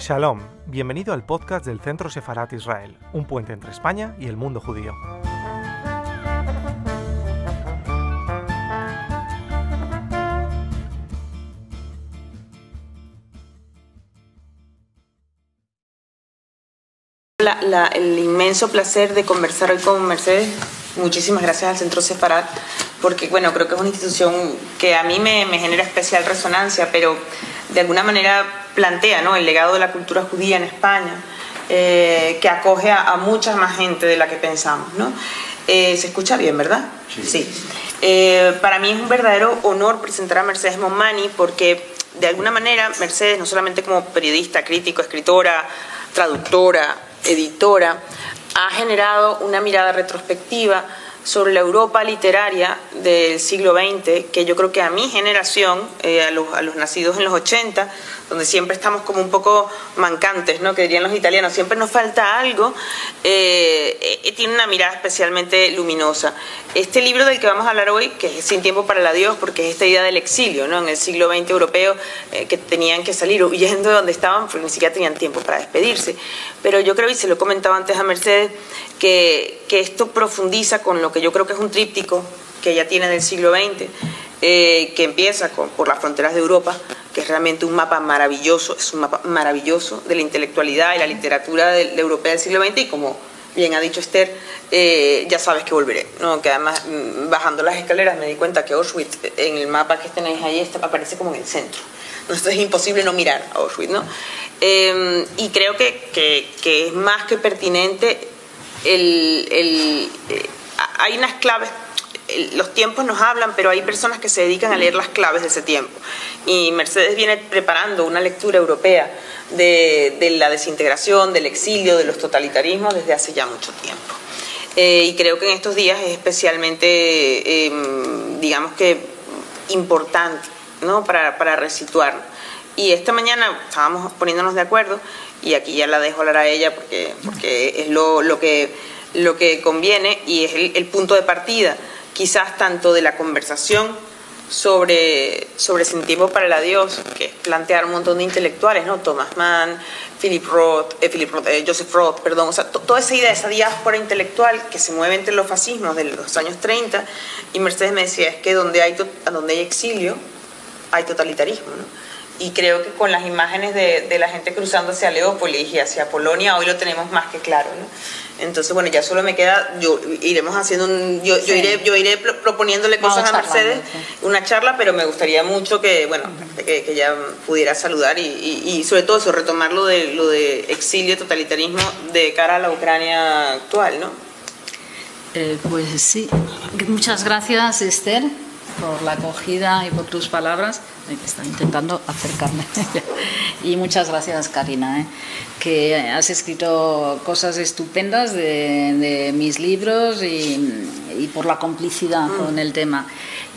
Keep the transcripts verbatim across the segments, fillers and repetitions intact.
Shalom, bienvenido al podcast del Centro Sefarat Israel, un puente entre España y el mundo judío. La, la, el inmenso placer de conversar hoy con Mercedes. Muchísimas gracias al Centro Sefarat, porque bueno, creo que es una institución que a mí me, me genera especial resonancia, pero de alguna manera plantea, ¿no?, el legado de la cultura judía en España, eh, que acoge a, a mucha más gente de la que pensamos, ¿no? Eh, ¿Se escucha bien, verdad? Sí. sí. Eh, para mí es un verdadero honor presentar a Mercedes Monmany, porque de alguna manera Mercedes, no solamente como periodista, crítico, escritora, traductora, editora, ha generado una mirada retrospectiva sobre la Europa literaria del siglo veinte, que yo creo que a mi generación, eh, a, los, a los nacidos en los ochenta, donde siempre estamos como un poco mancantes, ¿no?, que dirían los italianos, siempre nos falta algo, eh, eh, tiene una mirada especialmente luminosa. Este libro del que vamos a hablar hoy, que es Sin tiempo para el adiós, porque es esta idea del exilio, ¿no?, en el siglo veinte europeo, eh, que tenían que salir huyendo de donde estaban porque ni siquiera tenían tiempo para despedirse. Pero yo creo, y se lo he comentado antes a Mercedes, que, que esto profundiza con lo que yo creo que es un tríptico que ella tiene del siglo veinte, eh, que empieza con, por las fronteras de Europa, que es realmente un mapa maravilloso, es un mapa maravilloso de la intelectualidad y la literatura de, de europea del siglo veinte, y como bien ha dicho Esther, eh, ya sabes que volveré, ¿no?, que además bajando las escaleras me di cuenta que Auschwitz, en el mapa que tenéis ahí, está, aparece como en el centro. Entonces es imposible no mirar a Auschwitz, ¿no? Eh, y creo que, que, que es más que pertinente el, el, eh, hay unas claves. Los tiempos nos hablan, pero hay personas que se dedican a leer las claves de ese tiempo. Y Mercedes viene preparando una lectura europea de, de la desintegración, del exilio, de los totalitarismos desde hace ya mucho tiempo. Eh, y creo que en estos días es especialmente, eh, digamos que, importante, ¿no?, para, para resituarnos. Y esta mañana estábamos poniéndonos de acuerdo, y aquí ya la dejo hablar a ella porque, porque es lo, lo, que, lo que conviene y es el, el punto de partida, quizás tanto de la conversación sobre, sobre Sin tiempo para el adiós, que es plantear un montón de intelectuales, ¿no?, Thomas Mann, Philip Roth, eh, Philip Roth eh, Joseph Roth, perdón, o sea, toda esa idea, esa diáspora intelectual que se mueve entre los fascismos de los años treinta, y Mercedes me decía, es que donde hay, donde hay exilio, hay totalitarismo, ¿no? Y creo que con las imágenes de, de la gente cruzando hacia Leópolis y hacia Polonia, hoy lo tenemos más que claro, ¿no? Entonces, bueno, ya solo me queda, yo iremos haciendo un, yo, sí. yo iré, yo iré proponiéndole cosas Vamos a Mercedes, sí. una charla, pero me gustaría mucho que, bueno, uh-huh. que, que ella pudiera saludar y, y, y sobre todo eso, retomar lo de, lo de exilio, totalitarismo de cara a la Ucrania actual, ¿no? Eh, pues sí, muchas gracias, Esther, por la acogida y por tus palabras. Están intentando acercarme. Y muchas gracias, Karina, ¿eh? que has escrito cosas estupendas de, de mis libros y, y por la complicidad mm. con el tema.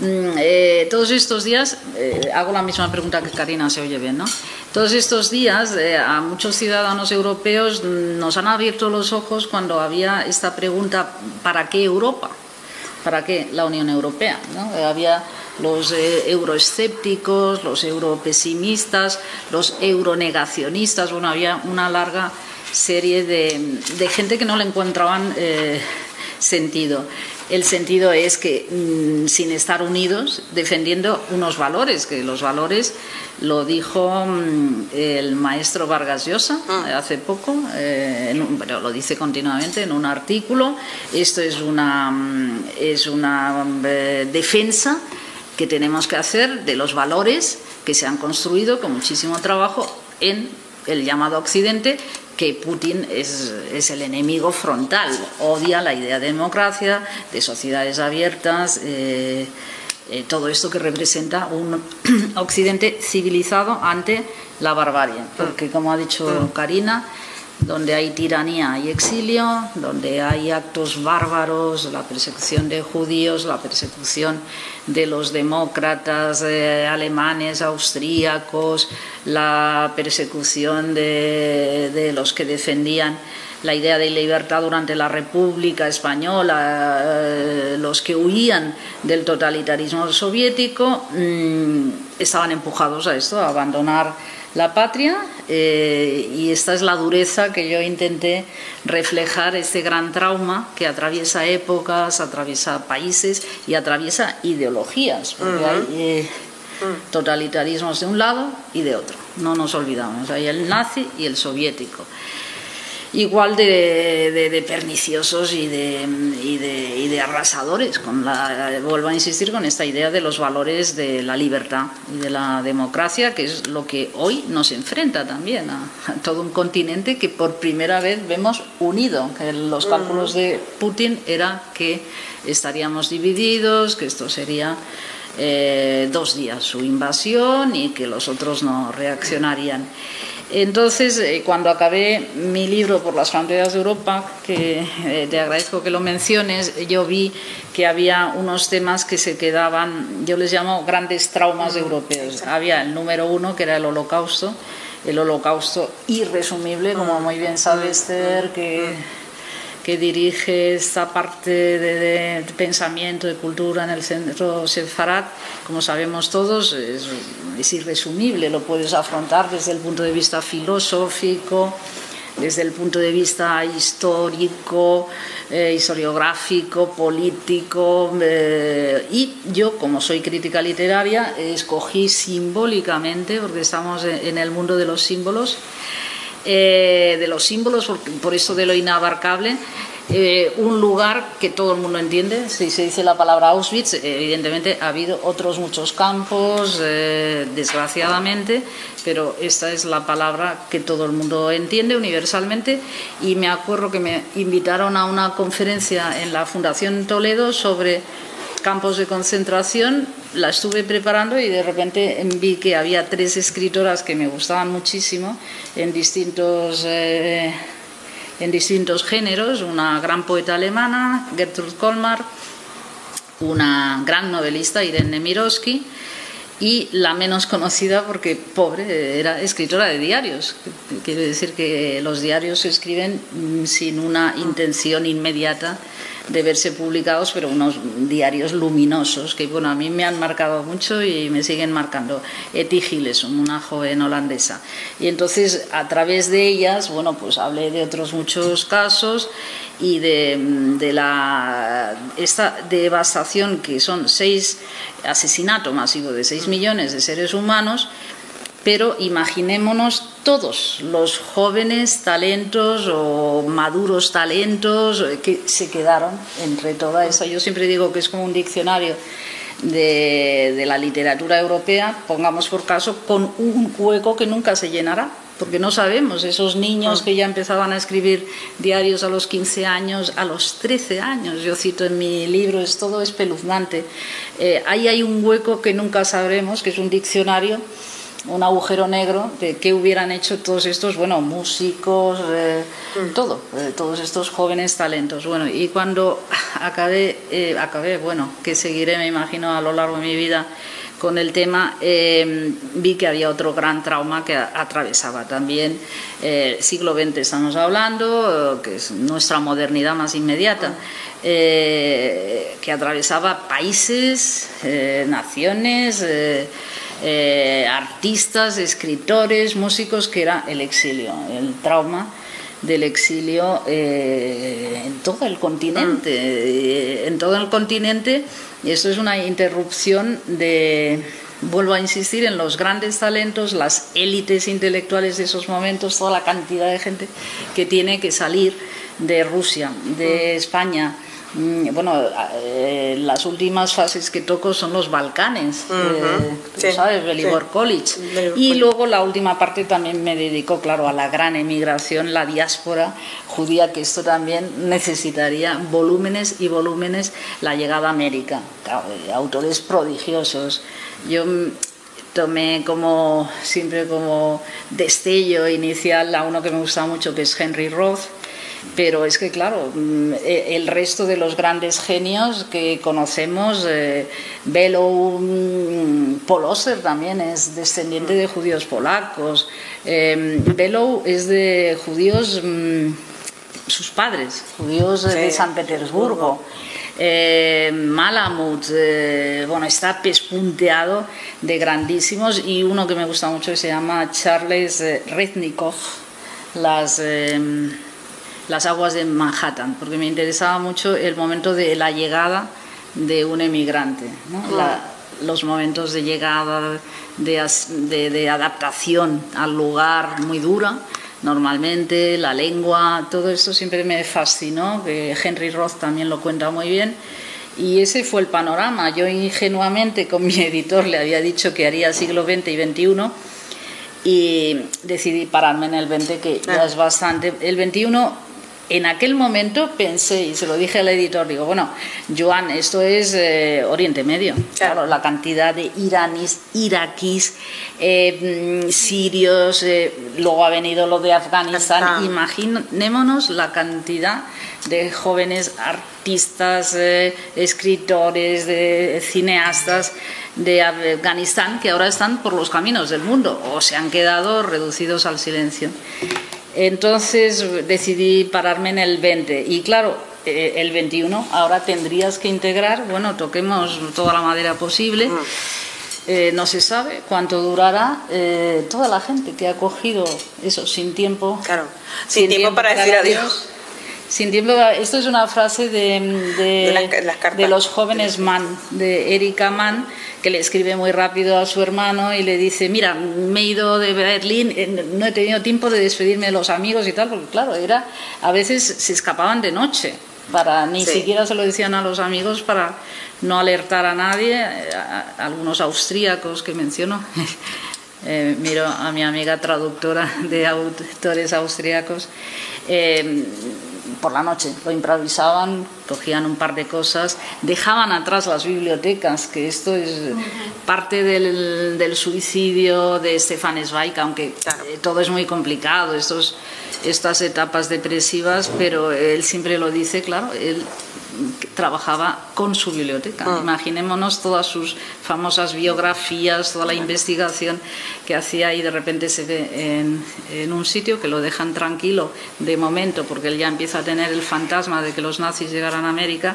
Eh, todos estos días, eh, hago la misma pregunta que Karina, se oye bien, ¿no? Todos estos días eh, a muchos ciudadanos europeos nos han abierto los ojos cuando había esta pregunta, ¿para qué Europa? ¿Para qué la Unión Europea? ¿no? Había los eh, euroescépticos, los europesimistas, los euronegacionistas, bueno, había una larga serie de, de gente que no le encontraban eh, sentido. El sentido es que, mmm, sin estar unidos, defendiendo unos valores, que los valores lo dijo mmm, el maestro Vargas Llosa ah. hace poco, eh, en un, pero lo dice continuamente en un artículo. Esto es una, es una eh, defensa que tenemos que hacer de los valores que se han construido con muchísimo trabajo en el llamado Occidente, que Putin es, es el enemigo frontal, odia la idea de democracia, de sociedades abiertas, eh, eh, todo esto que representa un Occidente civilizado ante la barbarie, porque como ha dicho Karina, donde hay tiranía hay exilio, donde hay actos bárbaros, la persecución de judíos, la persecución de los demócratas eh, alemanes, austríacos, la persecución de, de los que defendían la idea de libertad durante la República Española, eh, los que huían del totalitarismo soviético, mmm, estaban empujados a esto, a abandonar la patria eh, y esta es la dureza que yo intenté reflejar, este gran trauma que atraviesa épocas, atraviesa países y atraviesa ideologías, porque uh-huh. hay eh, uh-huh. totalitarismos de un lado y de otro, no nos olvidamos, hay el nazi y el soviético. Igual de, de, de perniciosos y de, y, de, y de arrasadores, con la, vuelvo a insistir con esta idea de los valores de la libertad y de la democracia, que es lo que hoy nos enfrenta también a, a todo un continente que por primera vez vemos unido, que los cálculos de Putin era que estaríamos divididos, que esto sería eh, dos días su invasión y que los otros no reaccionarían. Entonces, eh, cuando acabé mi libro Por las fronteras de Europa, que eh, te agradezco que lo menciones, yo vi que había unos temas que se quedaban, yo les llamo grandes traumas europeos. Había el número uno, que era el Holocausto, el Holocausto irresumible, como muy bien sabe Esther, que... que dirige esta parte de, de pensamiento, de cultura en el centro Sefarad, como sabemos todos, es, es irresumible, lo puedes afrontar desde el punto de vista filosófico, desde el punto de vista histórico, eh, historiográfico, político, eh, y yo, como soy crítica literaria, escogí simbólicamente, porque estamos en el mundo de los símbolos, Eh, de los símbolos, por, por eso de lo inabarcable, eh, un lugar que todo el mundo entiende. Si se dice la palabra Auschwitz, evidentemente ha habido otros muchos campos, eh, desgraciadamente, pero esta es la palabra que todo el mundo entiende universalmente. Y me acuerdo que me invitaron a una conferencia en la Fundación Toledo sobre campos de concentración, la estuve preparando y de repente vi que había tres escritoras que me gustaban muchísimo en distintos, eh, en distintos géneros, una gran poeta alemana, Gertrude Kolmar, una gran novelista, Irene Nemirovsky, y la menos conocida porque, pobre, era escritora de diarios. Quiere decir que los diarios se escriben sin una intención inmediata de verse publicados, pero unos diarios luminosos que, bueno, a mí me han marcado mucho y me siguen marcando. Etty Hillesum, una joven holandesa. Y entonces, a través de ellas, bueno, pues hablé de otros muchos casos y de, de la esta devastación, que son seis asesinato masivo de seis millones de seres humanos. Pero imaginémonos todos los jóvenes talentos o maduros talentos que se quedaron entre toda esa. Yo siempre digo que es como un diccionario de, de la literatura europea, pongamos por caso, con un hueco que nunca se llenará, porque no sabemos, esos niños que ya empezaban a escribir diarios a los quince años, a los trece años, yo cito en mi libro, es todo espeluznante. Eh, ahí hay un hueco que nunca sabremos, que es un diccionario, un agujero negro de qué hubieran hecho todos estos, bueno, músicos, eh, mm. todo, eh, todos estos jóvenes talentos. Bueno, y cuando acabé, eh, acabé, bueno, que seguiré, me imagino, a lo largo de mi vida con el tema, eh, vi que había otro gran trauma que atravesaba también el eh, siglo veinte, estamos hablando, que es nuestra modernidad más inmediata, eh, que atravesaba países, eh, naciones, eh, Eh, artistas, escritores, músicos, que era el exilio, el trauma del exilio eh, en todo el continente, eh, en todo el continente. Y esto es una interrupción de, vuelvo a insistir, en los grandes talentos, las élites intelectuales de esos momentos, toda la cantidad de gente que tiene que salir de Rusia, de España. Bueno, eh, las últimas fases que toco son los Balcanes, uh-huh. eh, tú sí, sabes, Velibor sí. College. Velibor y College. Luego la última parte también me dedico, claro, a la gran emigración, la diáspora judía, que esto también necesitaría volúmenes y volúmenes, la llegada a América, claro, autores prodigiosos. Yo tomé como siempre como destello inicial a uno que me gusta mucho, que es Henry Roth. Pero es que, claro, el resto de los grandes genios que conocemos, eh, Below, Paul Auster también es descendiente de judíos polacos, eh, Below es de judíos, mm, sus padres, judíos sí. de San Petersburgo. Eh, Malamud, eh, bueno, está pespunteado de grandísimos, y uno que me gusta mucho que se llama Charles eh, Reznikov, las, eh, las aguas de Manhattan, porque me interesaba mucho el momento de la llegada de un emigrante, ¿no? La, los momentos de llegada, de, de, de adaptación al lugar muy dura, normalmente, la lengua, todo esto siempre me fascinó, que Henry Roth también lo cuenta muy bien, y ese fue el panorama. Yo ingenuamente con mi editor le había dicho que haría siglo veinte y veintiuno, y decidí pararme en el veinte, que ya es bastante. El veintiuno, en aquel momento pensé, y se lo dije al editor, digo, bueno, Joan, esto es eh, Oriente Medio. Claro. Claro, la cantidad de iraníes, iraquíes, eh, sirios, eh, luego ha venido lo de Afganistán. Ah. Imaginémonos la cantidad de jóvenes artistas, eh, escritores, de cineastas de Afganistán que ahora están por los caminos del mundo o se han quedado reducidos al silencio. Entonces decidí pararme en el veinte, y claro, eh, el veintiuno ahora tendrías que integrar, bueno, toquemos toda la madera posible, eh, no se sabe cuánto durará, eh, toda la gente que ha cogido eso sin tiempo, claro, sin, sin tiempo, tiempo para, para decir adiós. adiós. Sin tiempo, esto es una frase de, de, de, las, las de los jóvenes Mann, de Erika Mann, que le escribe muy rápido a su hermano y le dice, mira, me he ido de Berlín, no he tenido tiempo de despedirme de los amigos y tal, porque claro, era, a veces se escapaban de noche, para ni sí. siquiera se lo decían a los amigos para no alertar a nadie. A, a algunos austríacos que menciono, eh, miro a mi amiga traductora de autores austríacos, eh, por la noche lo improvisaban, cogían un par de cosas, dejaban atrás las bibliotecas, que esto es uh-huh. parte del, del suicidio de Stefan Zweig, aunque claro. eh, todo es muy complicado, estos, estas etapas depresivas, pero él siempre lo dice, claro, él trabajaba con su biblioteca. Uh-huh. Imaginémonos todas sus famosas biografías, toda la investigación que hacía, y de repente se ve en, en un sitio que lo dejan tranquilo de momento, porque él ya empieza a tener el fantasma de que los nazis llegaran a América,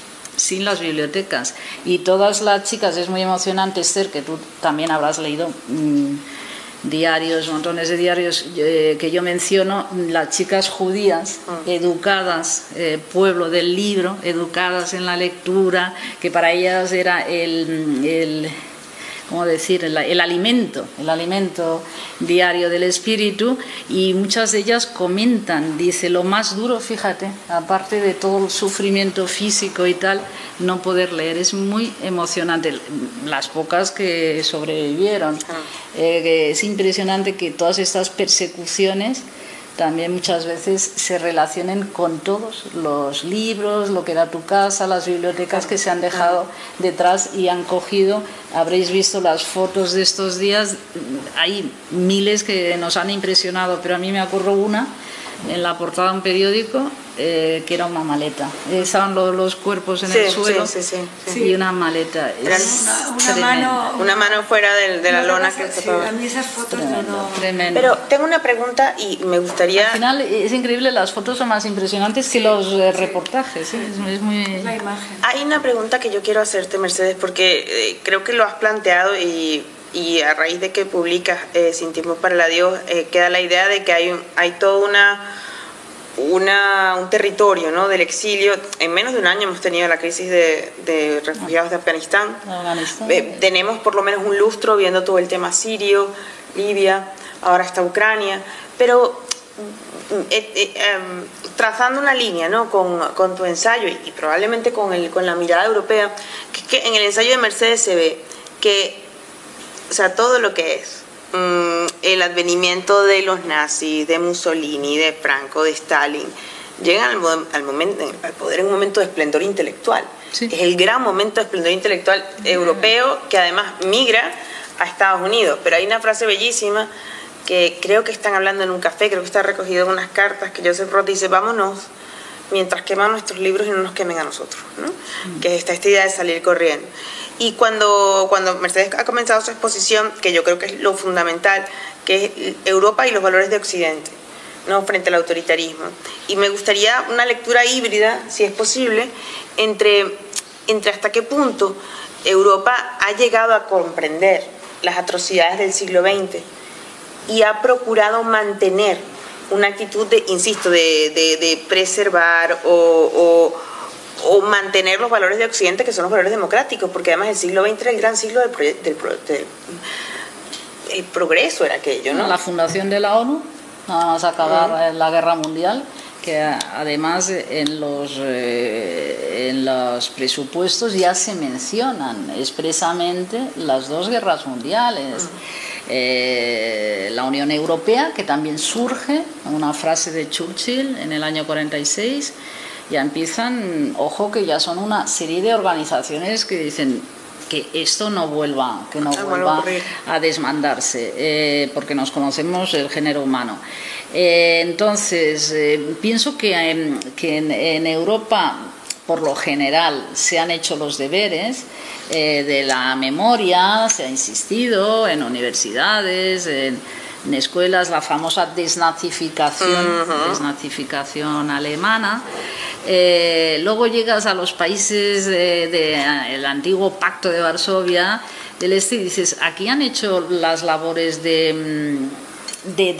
sin las bibliotecas. Y todas las chicas, es muy emocionante, Esther, que tú también habrás leído mmm, diarios, montones de diarios eh, que yo menciono, las chicas judías educadas, eh, pueblo del libro, educadas en la lectura, que para ellas era el, el ¿cómo decir?, el, el alimento, el alimento diario del espíritu, y muchas de ellas comentan, dice, lo más duro, fíjate, aparte de todo el sufrimiento físico y tal, no poder leer, es muy emocionante. Las pocas que sobrevivieron, eh, es impresionante que todas estas persecuciones también muchas veces se relacionen con todos los libros, lo que era tu casa, las bibliotecas que se han dejado detrás y han cogido. Habréis visto las fotos de estos días, hay miles que nos han impresionado, pero a mí me ocurrió una en la portada de un periódico, eh, que era una maleta. Estaban los, los cuerpos en sí, el suelo, sí, sí, sí, sí. y una maleta. Era una, una, mano, una mano fuera de, de la lona. Que sí, a mí esas fotos tremendo, no... Tremendo. Pero tengo una pregunta y me gustaría... Al final es increíble, las fotos son más impresionantes sí, que los eh, reportajes. ¿sí? Es, es muy... La imagen. Hay una pregunta que yo quiero hacerte, Mercedes, porque eh, creo que lo has planteado y... y a raíz de que publicas eh, Sin tiempo para el adiós, eh, queda la idea de que hay, un, hay todo una, una, un territorio, ¿no?, del exilio. En menos de un año hemos tenido la crisis de, de refugiados de Afganistán. Afganistán. Eh, tenemos por lo menos un lustro viendo todo el tema sirio, Libia, ahora está Ucrania, pero eh, eh, eh, trazando una línea, ¿no?, con, con tu ensayo y, y probablemente con, el, con la mirada europea, que, que en el ensayo de Mercedes se ve que, o sea, todo lo que es um, el advenimiento de los nazis, de Mussolini, de Franco, de Stalin, llegan al, al, momento, al poder en un momento de esplendor intelectual. Sí. Es el gran momento de esplendor intelectual europeo que además migra a Estados Unidos. Pero hay una frase bellísima que creo que están hablando en un café, creo que está recogido en unas cartas, que Joseph Roth dice, vámonos mientras queman nuestros libros y no nos quemen a nosotros, ¿no? Mm. Que está esta idea de salir corriendo. Y cuando, cuando Mercedes ha comenzado su exposición, que yo creo que es lo fundamental, que es Europa y los valores de Occidente, ¿no?, frente al autoritarismo. Y me gustaría una lectura híbrida, si es posible, entre, entre hasta qué punto Europa ha llegado a comprender las atrocidades del siglo veinte y ha procurado mantener una actitud de, insisto, de, de, de preservar o, o, o mantener los valores de Occidente, que son los valores democráticos, porque además el siglo veinte era el gran siglo del, del, del el progreso, era aquello, ¿no? La fundación de la ONU, nada más acabar uh-huh. la guerra mundial, que además en los, eh, en los presupuestos ya se mencionan expresamente las dos guerras mundiales. Uh-huh. eh, la Unión Europea, que también surge, una frase de Churchill en el año cuarenta y seis, ya empiezan, ojo que ya son una serie de organizaciones que dicen que esto no vuelva, que no ah, vuelva bueno, a desmandarse, eh, porque nos conocemos el género humano. Eh, entonces, eh, pienso que, eh, que en, en Europa, por lo general, se han hecho los deberes eh, de la memoria, se ha insistido en universidades, en, en escuelas, la famosa desnazificación, uh-huh. desnazificación alemana. Eh, luego llegas a los países del de, de, antiguo Pacto de Varsovia del Este y dices, aquí han hecho las labores de, de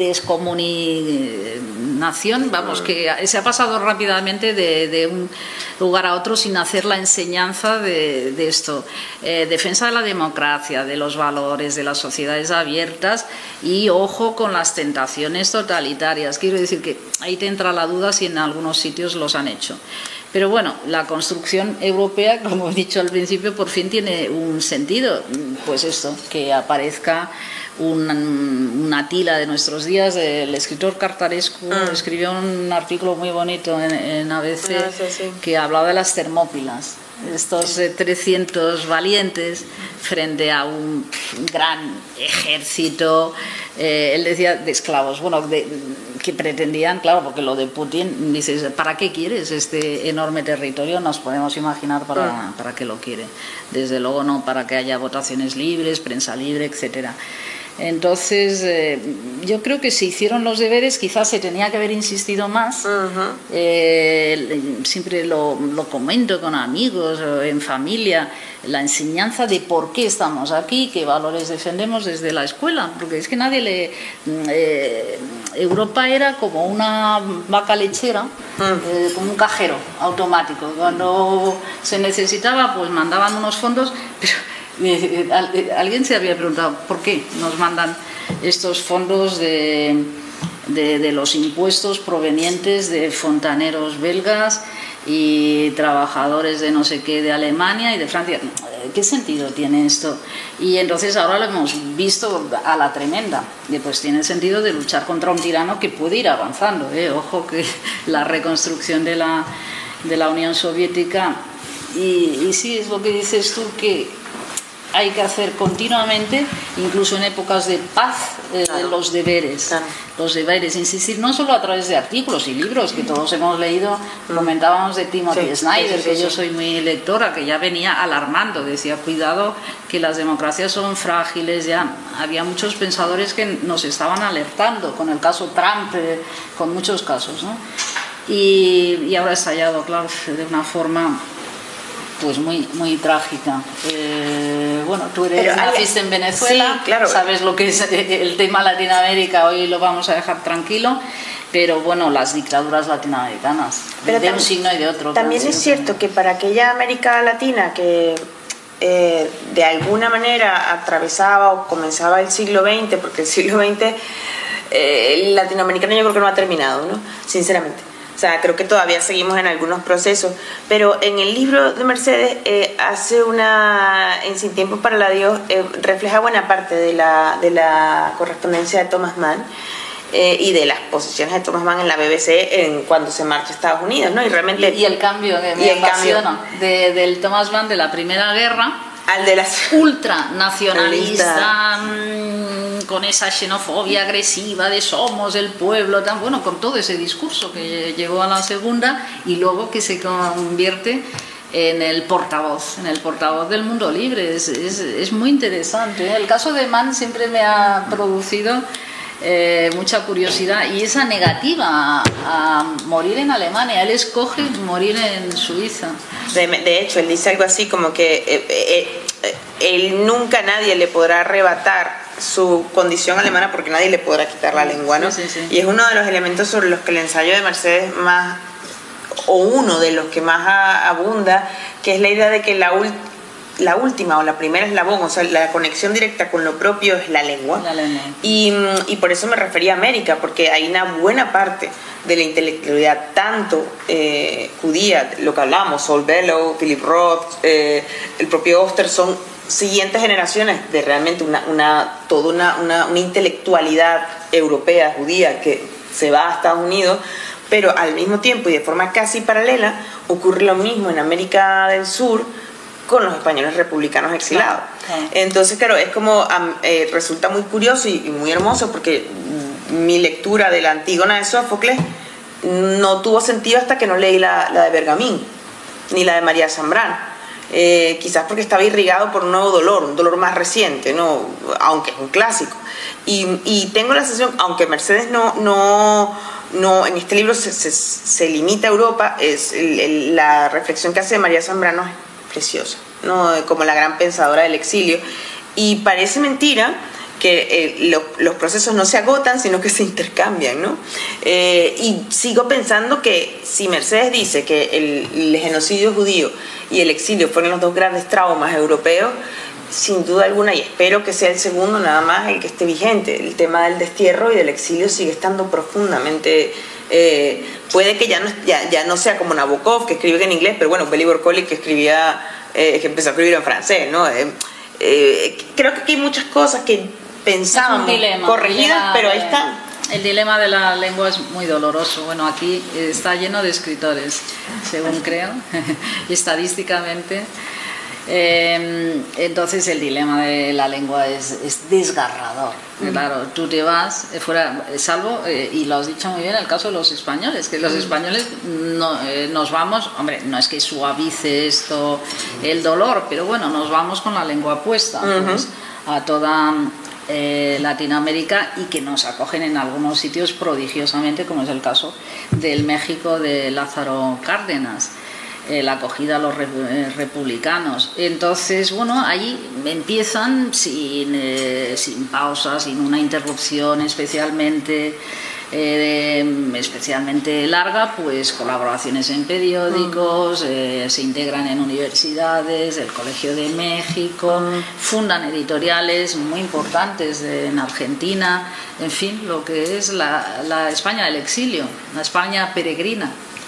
descomunicación, vamos, que se ha pasado rápidamente de, de un lugar a otro sin hacer la enseñanza de, de esto. Eh, defensa de la democracia, de los valores, de las sociedades abiertas y ojo con las tentaciones totalitarias. Quiero decir que ahí te entra la duda si en algunos sitios los han hecho. Pero bueno, la construcción europea, como he dicho al principio, por fin tiene un sentido. Pues esto, que aparezca una, una tila de nuestros días. El escritor Cartarescu mm. escribió un artículo muy bonito en, en A B C no, sí, sí. que hablaba de las Termópilas, estos eh, trescientos valientes frente a un gran ejército, eh, él decía, de esclavos, bueno, de, que pretendían, claro, porque lo de Putin, dices, ¿para qué quieres este enorme territorio? Nos podemos imaginar para, mm. para qué lo quiere. Desde luego no para que haya votaciones libres, prensa libre, etcétera. Entonces, eh, yo creo que se hicieron los deberes, quizás se tenía que haber insistido más. Uh-huh. eh, siempre lo, lo comento con amigos, en familia, la enseñanza de por qué estamos aquí, qué valores defendemos desde la escuela, porque es que nadie le... Eh, Europa era como una vaca lechera, uh-huh. eh, como un cajero automático. Cuando se necesitaba, pues mandaban unos fondos, pero... Alguien se había preguntado por qué nos mandan estos fondos de, de, de los impuestos provenientes de fontaneros belgas y trabajadores de no sé qué de Alemania y de Francia. ¿Qué sentido tiene esto? Y entonces ahora lo hemos visto a la tremenda. Y pues tiene el sentido de luchar contra un tirano que puede ir avanzando, ¿eh? Ojo que la reconstrucción de la, de la Unión Soviética, y, y sí, es lo que dices tú, que hay que hacer continuamente, incluso en épocas de paz, eh, claro. los deberes, claro. los deberes, insistir no solo a través de artículos y libros que todos hemos leído, mm. comentábamos de Timothy sí, Snyder, sí, sí, que sí. yo soy muy lectora, que ya venía alarmando, decía, cuidado que las democracias son frágiles, ya había muchos pensadores que nos estaban alertando, con el caso Trump, eh, con muchos casos, ¿no? Y, y ahora ha estallado, claro, de una forma... pues muy muy trágica. Eh, bueno, tú eres, Pero, naciste en Venezuela, sí, claro. sabes lo que es el tema Latinoamérica, hoy lo vamos a dejar tranquilo, pero bueno, las dictaduras latinoamericanas, Pero de tam- un signo y de otro. También es cierto que para aquella América Latina que eh, de alguna manera atravesaba o comenzaba el siglo veinte, porque el siglo veinte eh, el latinoamericano yo creo que no ha terminado, ¿no? Sinceramente. O sea, creo que todavía seguimos en algunos procesos, pero en el libro de Mercedes eh, hace una, en Sin Tiempo para la Dios, eh, refleja buena parte de la, de la correspondencia de Thomas Mann eh, y de las posiciones de Thomas Mann en la B B C en, cuando se marcha a Estados Unidos, ¿no? Y realmente... Y, y el cambio que me apasiona, de, del Thomas Mann de la Primera Guerra al de las ultranacionalista, con esa xenofobia agresiva de somos el pueblo, tan bueno, con todo ese discurso que llegó a la segunda y luego que se convierte en el portavoz, en el portavoz del mundo libre. Es, es, es muy interesante, ¿eh? El caso de Mann siempre me ha producido eh, mucha curiosidad y esa negativa a, a morir en Alemania. Él escoge morir en Suiza. De, de hecho, él dice algo así como que eh, eh, eh, él nunca nadie le podrá arrebatar su condición alemana porque nadie le podrá quitar la lengua, ¿no? Sí, sí, sí. Y es uno de los elementos sobre los que el ensayo de Mercedes más, o uno de los que más a, abunda, que es la idea de que la, ul, la última o la primera eslabón, o sea, la conexión directa con lo propio es la lengua. La lengua. Y, y por eso me refería a América, porque hay una buena parte de la intelectualidad, tanto eh, judía, lo que hablamos, Saul Bellow, Philip Roth, eh, el propio Oster, son siguientes generaciones de realmente una, una, toda una, una, una intelectualidad europea, judía, que se va a Estados Unidos, pero al mismo tiempo y de forma casi paralela ocurre lo mismo en América del Sur con los españoles republicanos exilados. Claro, claro. Entonces, claro, es como eh, resulta muy curioso y, y muy hermoso, porque mi lectura de la Antígona de Sófocles no tuvo sentido hasta que no leí la, la de Bergamín ni la de María Zambrano. Eh, quizás porque estaba irrigado por un nuevo dolor, un dolor más reciente, ¿no? Aunque es un clásico. Y, y tengo la sensación, aunque Mercedes no, no, no en este libro se, se, se limita a Europa, es el, el, la reflexión que hace María Zambrano es preciosa, ¿no? Como la gran pensadora del exilio. Y parece mentira que eh, lo, los procesos no se agotan, sino que se intercambian, ¿no? Eh, y sigo pensando que si Mercedes dice que el, el genocidio judío y el exilio fueron los dos grandes traumas europeos, sin duda alguna, y espero que sea el segundo nada más el que esté vigente, el tema del destierro y del exilio sigue estando profundamente... Eh, puede que ya no, ya, ya no sea como Nabokov, que escribe en inglés, pero bueno, Belibor Colley, que escribía, eh, que empezó a escribir en francés, ¿no? Eh, eh, creo que aquí hay muchas cosas que pensábamos dilema, corregidas, pero ahí de, están. El dilema de la lengua es muy doloroso. Bueno, aquí está lleno de escritores, según creo, estadísticamente. Eh, entonces el dilema de la lengua es, es desgarrador. Mm. Claro, tú te vas fuera, salvo, eh, y lo has dicho muy bien, el caso de los españoles, que los españoles no, eh, nos vamos, hombre, no es que suavice esto el dolor, pero bueno, nos vamos con la lengua puesta, uh-huh. pues, a toda eh, Latinoamérica, y que nos acogen en algunos sitios prodigiosamente, como es el caso del México de Lázaro Cárdenas. Eh, la acogida a los re, eh, republicanos. Entonces, bueno, ahí empiezan sin, eh, sin pausa, sin una interrupción especialmente eh, especialmente larga, pues colaboraciones en periódicos, eh, se integran en universidades, el Colegio de México, fundan editoriales muy importantes en Argentina, en fin, lo que es la, la España del exilio, la España peregrina.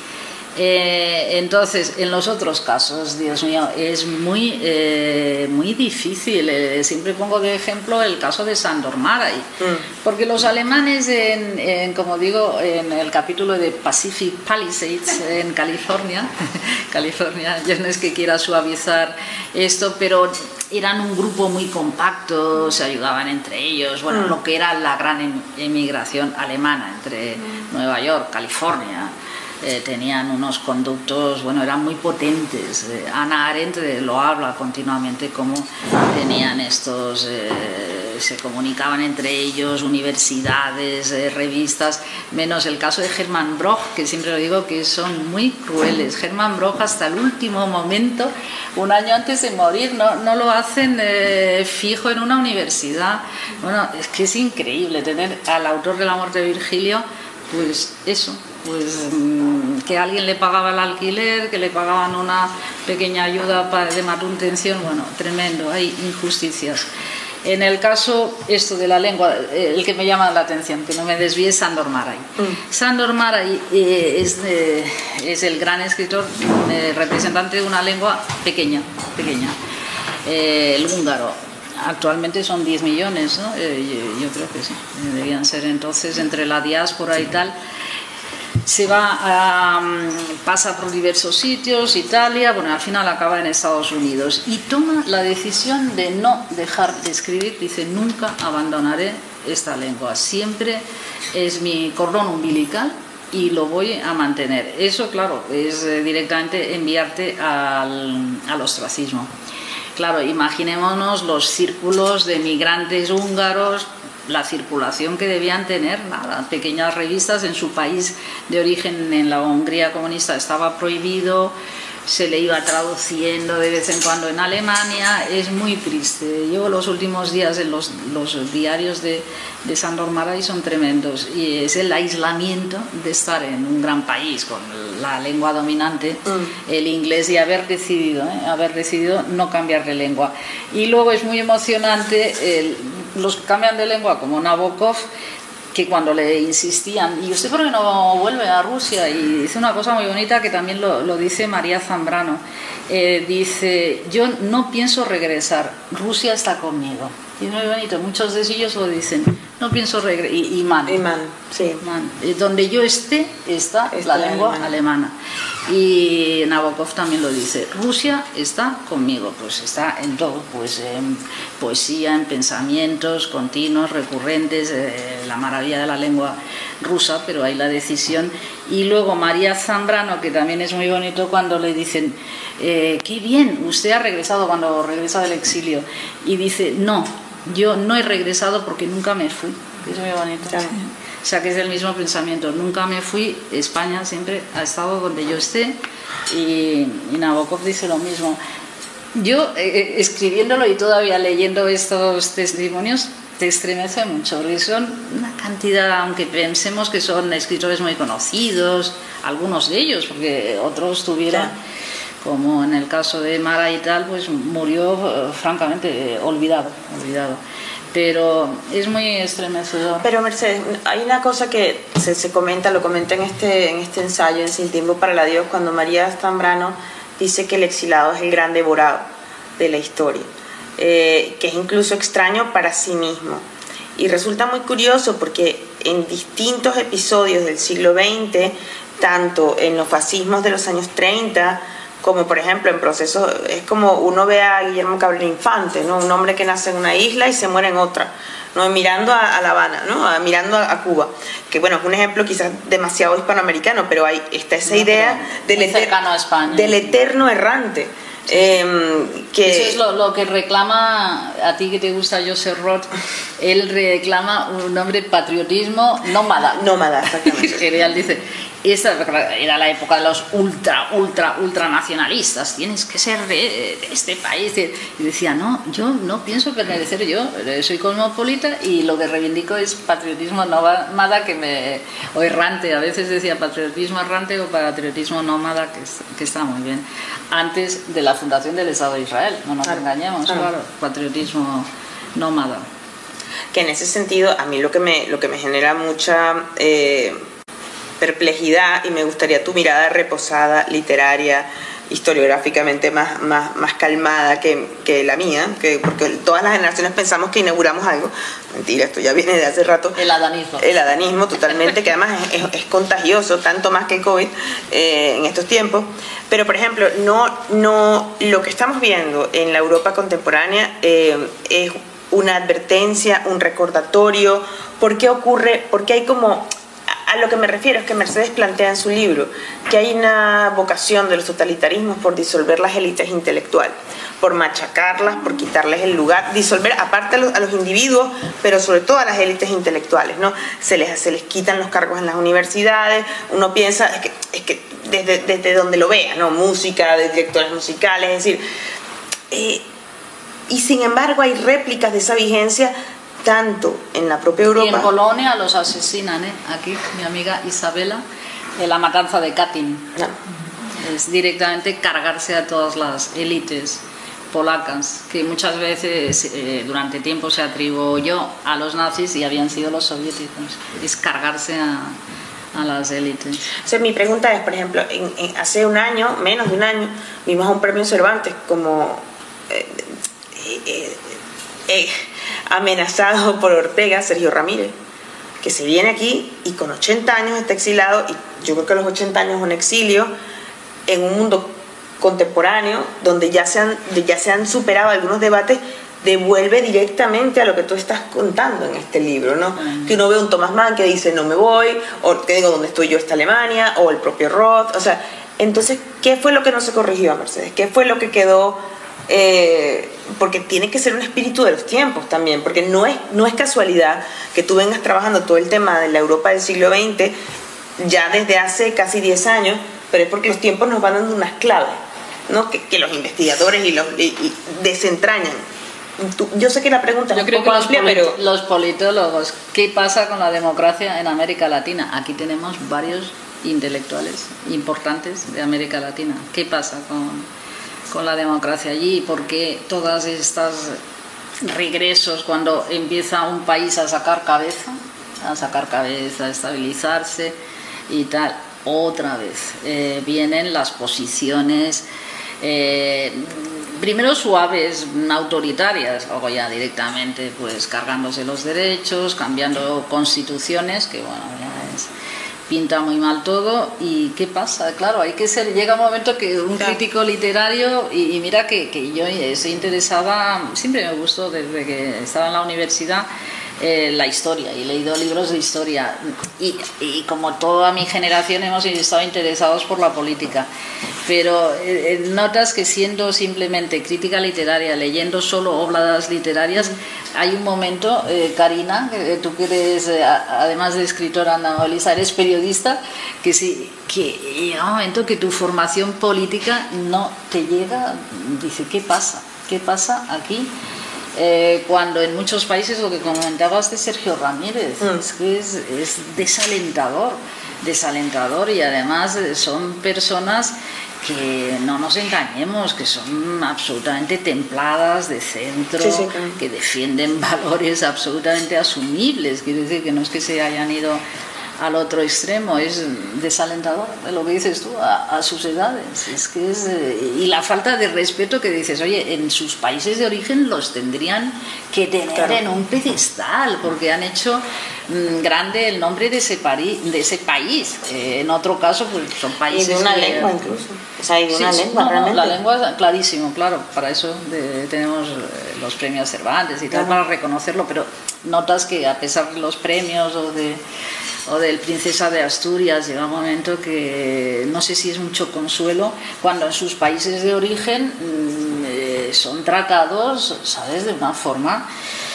Eh, entonces, en los otros casos, Dios mío, es muy, eh, muy difícil. Eh, siempre pongo de ejemplo el caso de Sándor Márai, mm. porque los alemanes, en, en, como digo, en el capítulo de Pacific Palisades, en California, California, yo no es que quiera suavizar esto, pero eran un grupo muy compacto, se ayudaban entre ellos, bueno, mm. lo que era la gran emigración alemana entre mm. Nueva York, California. Eh, tenían unos conductos, bueno, eran muy potentes. Eh, Hannah Arendt eh, lo habla continuamente, cómo tenían estos, eh, se comunicaban entre ellos, universidades, eh, revistas, menos el caso de Hermann Broch, que siempre lo digo que son muy crueles. Hermann Broch hasta el último momento, un año antes de morir, no, no lo hacen eh, fijo en una universidad. Bueno, es que es increíble tener al autor de La muerte de Virgilio, pues eso, pues que alguien le pagaba el alquiler, que le pagaban una pequeña ayuda de manutención, bueno, tremendo, hay injusticias. En el caso, esto de la lengua, el que me llama la atención, que no me desvíe, es Sándor Márai. Mm. Sándor Márai eh, es, eh, es el gran escritor, eh, representante de una lengua pequeña, pequeña, eh, el húngaro. Actualmente son diez millones, ¿no? Eh, yo, yo creo que sí, debían ser. Entonces, entre la diáspora y tal, se va a, pasa por diversos sitios, Italia, bueno, al final acaba en Estados Unidos y toma la decisión de no dejar de escribir. Dice: nunca abandonaré esta lengua, siempre es mi cordón umbilical y lo voy a mantener. Eso, claro, es directamente enviarte al, al ostracismo. Claro, imaginémonos los círculos de migrantes húngaros la circulación que debían tener, nada, pequeñas revistas. En su país de origen, en la Hungría comunista, estaba prohibido, se le iba traduciendo de vez en cuando en Alemania. Es muy triste. Yo los últimos días en los, los diarios de, de Sándor Márai son tremendos, y es el aislamiento de estar en un gran país con la lengua dominante, mm. el inglés, y haber decidido, ¿eh? haber decidido no cambiar de lengua. Y luego es muy emocionante el, los que cambian de lengua, como Nabokov, que cuando le insistían, ¿y usted por qué no vuelve a Rusia? Y dice una cosa muy bonita que también lo, lo dice María Zambrano. Eh, dice, yo no pienso regresar, Rusia está conmigo. Y es muy bonito, muchos de ellos lo dicen, no pienso regresar. Y, y man, y man, sí. man. Donde yo esté, está, está la lengua alemana. alemana. Y Nabokov también lo dice, Rusia está conmigo, pues está en todo, pues en poesía, en pensamientos continuos, recurrentes, eh, la maravilla de la lengua rusa, pero hay la decisión. Y luego María Zambrano, que también es muy bonito, cuando le dicen, eh, qué bien, usted ha regresado, cuando regresa del exilio, y dice, no, yo no he regresado porque nunca me fui. Es muy bonito. Claro. O sea, que es el mismo pensamiento, nunca me fui, España siempre ha estado donde yo esté, y, y Nabokov dice lo mismo. Yo, eh, escribiéndolo y todavía leyendo estos testimonios, te estremece mucho, porque son una cantidad, aunque pensemos que son escritores muy conocidos, algunos de ellos, porque otros tuvieron, como en el caso de Mara y tal, pues murió eh, francamente eh, olvidado, olvidado. Pero es muy estremecedor. Pero Mercedes, hay una cosa que se, se comenta, lo comenta en este, en este ensayo, en Sin Tiempo para el Adiós, cuando María Zambrano dice que el exilado es el gran devorado de la historia, eh, que es incluso extraño para sí mismo. Y resulta muy curioso porque en distintos episodios del siglo veinte, tanto en los fascismos de los años treinta, como por ejemplo en procesos, es como uno ve a Guillermo Cabrera Infante, ¿no? Un hombre que nace en una isla y se muere en otra, ¿no? Mirando a, a La Habana, ¿no? A, mirando a, a Cuba, que bueno, es un ejemplo quizás demasiado hispanoamericano, pero hay, está esa no, idea del, eter, a España, del eterno errante. Sí, eh, que eso es lo, lo que reclama a ti, que te gusta Joseph Roth. Él reclama un nombre, patriotismo nómada. Nómada, exactamente. Él dice, esta era la época de los ultra, ultra, ultra nacionalistas, tienes que ser de, de este país. Y decía, no, yo no pienso pertenecer, yo soy cosmopolita y lo que reivindico es patriotismo nómada, que me, o errante. A veces decía patriotismo errante o patriotismo nómada, que, que está muy bien. Antes de la fundación del Estado de Israel, no nos claro, engañemos, claro. claro, patriotismo nómada. Que en ese sentido a mí lo que me, lo que me genera mucha eh, perplejidad, y me gustaría tu mirada reposada, literaria, historiográficamente más, más, más calmada que, que la mía, que, porque todas las generaciones pensamos que inauguramos algo. Mentira, esto ya viene de hace rato. El adanismo. El adanismo, totalmente, que además es, es, es contagioso, tanto más que el COVID eh, en estos tiempos. Pero, por ejemplo, no, no, lo que estamos viendo en la Europa contemporánea eh, es una advertencia, un recordatorio. ¿Por qué ocurre? Porque hay como... A lo que me refiero es que Mercedes plantea en su libro que hay una vocación de los totalitarismos por disolver las élites intelectuales, por machacarlas, por quitarles el lugar, disolver aparte a los, a los individuos, pero sobre todo a las élites intelectuales, ¿no? Se les, se les quitan los cargos en las universidades. Uno piensa, es que, es que desde, desde donde lo vea, ¿no? Música, de directores musicales, es decir, eh, y sin embargo hay réplicas de esa vigencia tanto en la propia Europa. Y en Polonia los asesinan, ¿eh? Aquí mi amiga Isabela, de la matanza de Katyn. No. Es directamente cargarse a todas las élites polacas, que muchas veces eh, durante tiempo se atribuyó a los nazis y habían sido los soviéticos. Es cargarse a, a las élites. O sea, mi pregunta es, por ejemplo, en, en, hace un año, menos de un año, vimos a un premio Cervantes como... Eh, eh, eh, amenazado por Ortega, Sergio Ramírez, que se viene aquí y con ochenta años está exilado, y yo creo que a los ochenta años es un exilio en un mundo contemporáneo donde ya se han, ya se han superado algunos debates, devuelve directamente a lo que tú estás contando en este libro, ¿no? Uh-huh. Que uno ve un Thomas Mann que dice no me voy, o que digo donde estoy yo está Alemania, o el propio Roth. O sea, entonces, ¿qué fue lo que no se corrigió, Mercedes? ¿Qué fue lo que quedó eh, porque tiene que ser un espíritu de los tiempos también, porque no es, no es casualidad que tú vengas trabajando todo el tema de la Europa del siglo veinte ya desde hace casi diez años, pero es porque los tiempos nos van dando unas claves, ¿no? que, que los investigadores y los y, y desentrañan. Tú, yo sé que la pregunta es yo un creo poco que los, amplia, polit pero... los politólogos, ¿qué pasa con la democracia en América Latina? Aquí tenemos varios intelectuales importantes de América Latina. ¿Qué pasa con, con la democracia allí? ¿Por qué todas estas regresos cuando empieza un país a sacar cabeza, a sacar cabeza, a estabilizarse y tal? Otra vez eh, vienen las posiciones eh, primero suaves, autoritarias, luego ya directamente pues cargándose los derechos, cambiando constituciones, que bueno, ya es, pinta muy mal todo. ¿Y qué pasa? Claro, hay que ser, llega un momento que un claro. crítico literario, y, y mira que, que yo estoy interesada, siempre me gustó desde que estaba en la universidad, Eh, la historia, y he leído libros de historia, y, y como toda mi generación hemos estado interesados por la política, pero eh, notas que siendo simplemente crítica literaria, leyendo solo obras literarias, hay un momento, eh, Karina, que tú que eres, eh, además de escritora, Ana Elisa, eres periodista, que sí, que llega un momento que tu formación política no te llega, dice, ¿qué pasa? ¿Qué pasa aquí? Eh, cuando en muchos países, lo que comentabas de Sergio Ramírez, mm. es que es, es desalentador, desalentador, y además son personas que, no nos engañemos, que son absolutamente templadas, de centro, sí, sí, claro. que defienden valores absolutamente asumibles, quiere decir que no es que se hayan ido al otro extremo, es desalentador lo que dices tú, a, a sus edades, es que es, y la falta de respeto que dices, oye, en sus países de origen los tendrían que tener claro. en un pedestal, porque han hecho mmm, grande el nombre de ese, de ese país, eh, en otro caso pues son países... Y de una que, lengua incluso, o sea, y de sí, una sí, lengua no, realmente. No, la lengua, clarísimo, claro, para eso de, tenemos los premios Cervantes y tal, claro. para reconocerlo, pero notas que a pesar de los premios o de... o del Princesa de Asturias, llega un momento que no sé si es mucho consuelo cuando en sus países de origen eh, son tratados, ¿sabes?, de una forma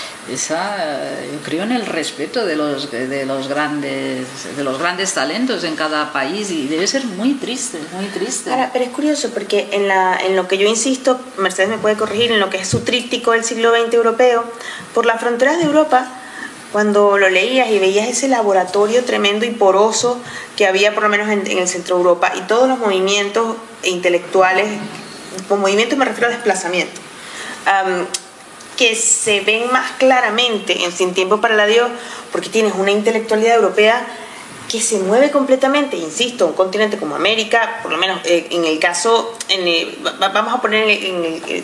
esa, yo creo en el respeto de los de los grandes de los grandes talentos en cada país, y debe ser muy triste, muy triste. Ahora, pero es curioso porque en la en lo que yo insisto, Mercedes me puede corregir, en lo que es su tríptico del siglo veinte europeo, por las fronteras de Europa, cuando lo leías y veías ese laboratorio tremendo y poroso que había por lo menos en, en el centro de Europa, y todos los movimientos intelectuales, con movimientos me refiero a desplazamiento, um, que se ven más claramente en Sin Tiempo para el Adiós, porque tienes una intelectualidad europea que se mueve completamente, insisto, un continente como América, por lo menos eh, en el caso, en el, vamos a poner en el... En el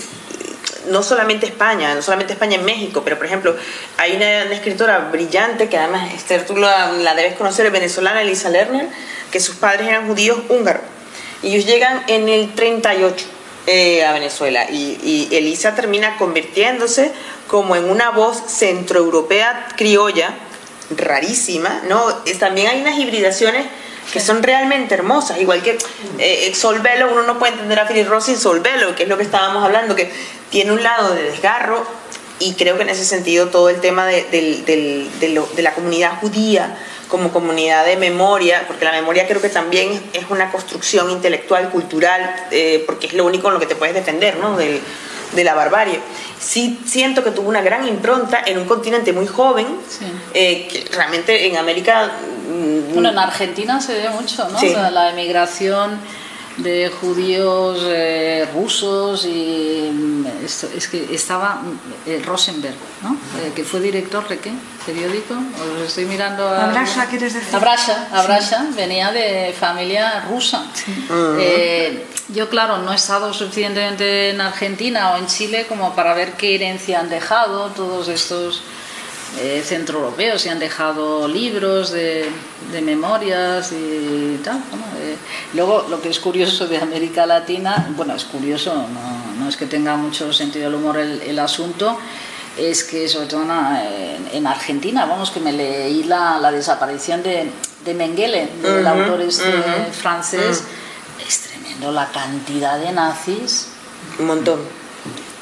no solamente España, no solamente España, en México, pero por ejemplo hay una, una escritora brillante que además, Esther, tú la, la debes conocer, es venezolana, Elisa Lerner, que sus padres eran judíos húngaros, y ellos llegan en el treinta y ocho eh, a Venezuela, y, y Elisa termina convirtiéndose como en una voz centroeuropea criolla, rarísima, ¿no? Es, también hay unas hibridaciones que son realmente hermosas, igual que eh, Sol Velo, uno no puede entender a Philip Roth sin Sol Velo, que es lo que estábamos hablando, que tiene un lado de desgarro, y creo que en ese sentido todo el tema de, de, de, de, lo, de la comunidad judía como comunidad de memoria, porque la memoria creo que también es una construcción intelectual, cultural, eh, porque es lo único en lo que te puedes defender, ¿no?, Del, de la barbarie. Sí siento que tuvo una gran impronta en un continente muy joven, sí. eh, que realmente en América... Bueno, en Argentina se ve mucho, ¿no? Sí. O sea, la emigración de judíos eh, rusos, y esto, es que estaba eh, Rosenberg, ¿no? Eh, que fue director de ¿qué? Periódico, os estoy mirando a... Abrasha, ¿quieres decir? Abrasha, Abrasha, sí. venía de familia rusa. Sí. Uh-huh. eh, yo, claro, no he estado suficientemente en Argentina o en Chile como para ver qué herencia han dejado todos estos eh, centroeuropeos, y han dejado libros de, de memorias y tal. Bueno, eh, luego, lo que es curioso de América Latina, bueno, es curioso, no, no es que tenga mucho sentido del humor el, el asunto, es que sobre todo en, en Argentina, vamos, que me leí la, la desaparición de, de Mengele, del uh-huh, autor este uh-huh, francés, uh-huh. Es tremendo la cantidad de nazis. Un montón.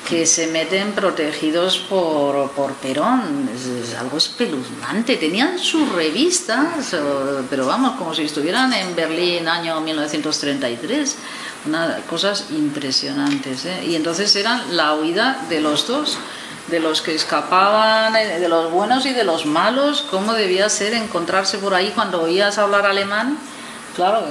que se meten protegidos por, por Perón. Es, es algo espeluznante. Tenían sus revistas, pero vamos, como si estuvieran en Berlín año mil novecientos treinta y tres. Una, cosas impresionantes, ¿eh? Y entonces eran la huida de los dos, de los que escapaban, de los buenos y de los malos. Cómo debía ser encontrarse por ahí cuando oías hablar alemán. Claro,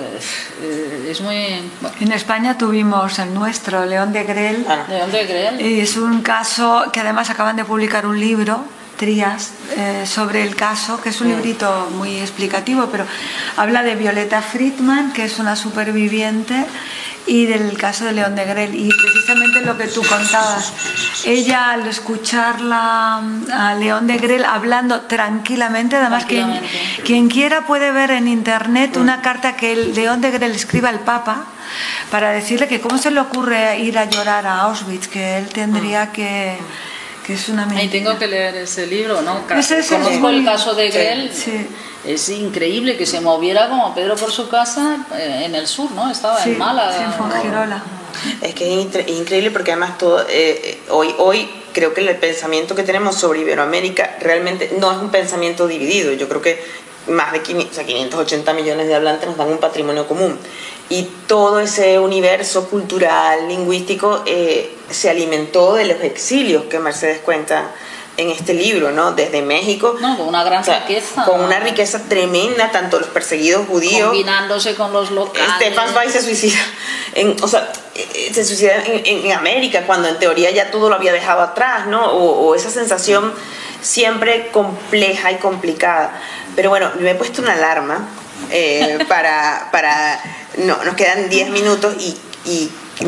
es, es muy... Bueno. En España tuvimos el nuestro, León de Grell. Ah, León de Grell. Y es un caso que además acaban de publicar un libro, Trías, eh, sobre el caso, que es un librito muy explicativo, pero habla de Violeta Friedman, que es una superviviente, y del caso de León de Grell. Y precisamente lo que tú contabas, ella al escucharla a León de Grell hablando tranquilamente, además tranquilamente. Quien, quien quiera puede ver en internet una carta que el León de Grell escribe al Papa para decirle que cómo se le ocurre ir a llorar a Auschwitz, que él tendría que... que es una mentira. Ahí tengo que leer ese libro, ¿no? Ese, ese, Conozco sí. el caso de Grell. Sí. Es increíble que se moviera como Pedro por su casa eh, en el sur, ¿no? Estaba Sí, en Málaga. sí, en Fuengirola. Es que es increíble porque además todo, eh, hoy, hoy creo que el pensamiento que tenemos sobre Iberoamérica realmente no es un pensamiento dividido. Yo creo que más de quinientos, o sea, quinientos ochenta millones de hablantes nos dan un patrimonio común. Y todo ese universo cultural, lingüístico, eh, se alimentó de los exilios que Mercedes cuenta en este libro, ¿no? Desde México. No, con una gran o sea, riqueza. Con una riqueza tremenda, tanto los perseguidos judíos. Combinándose con los locales. Stefan Zweig se suicida, en, o sea, se suicida en, en, en América, cuando en teoría ya todo lo había dejado atrás, ¿no? O, o esa sensación siempre compleja y complicada. Pero bueno, me he puesto una alarma eh, para, para... No, nos quedan diez minutos y... y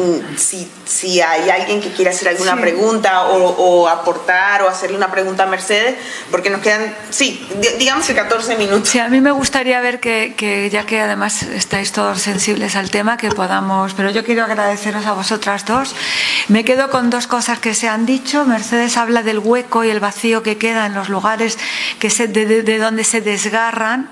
Si, si hay alguien que quiera hacer alguna sí. pregunta o, o aportar o hacerle una pregunta a Mercedes, porque nos quedan, sí, digamos que catorce minutos. Sí, a mí me gustaría ver que, que ya que además estáis todos sensibles al tema, que podamos, pero yo quiero agradeceros a vosotras dos. Me quedo con dos cosas que se han dicho. Mercedes habla del hueco y el vacío que queda en los lugares que se, de, de, de donde se desgarran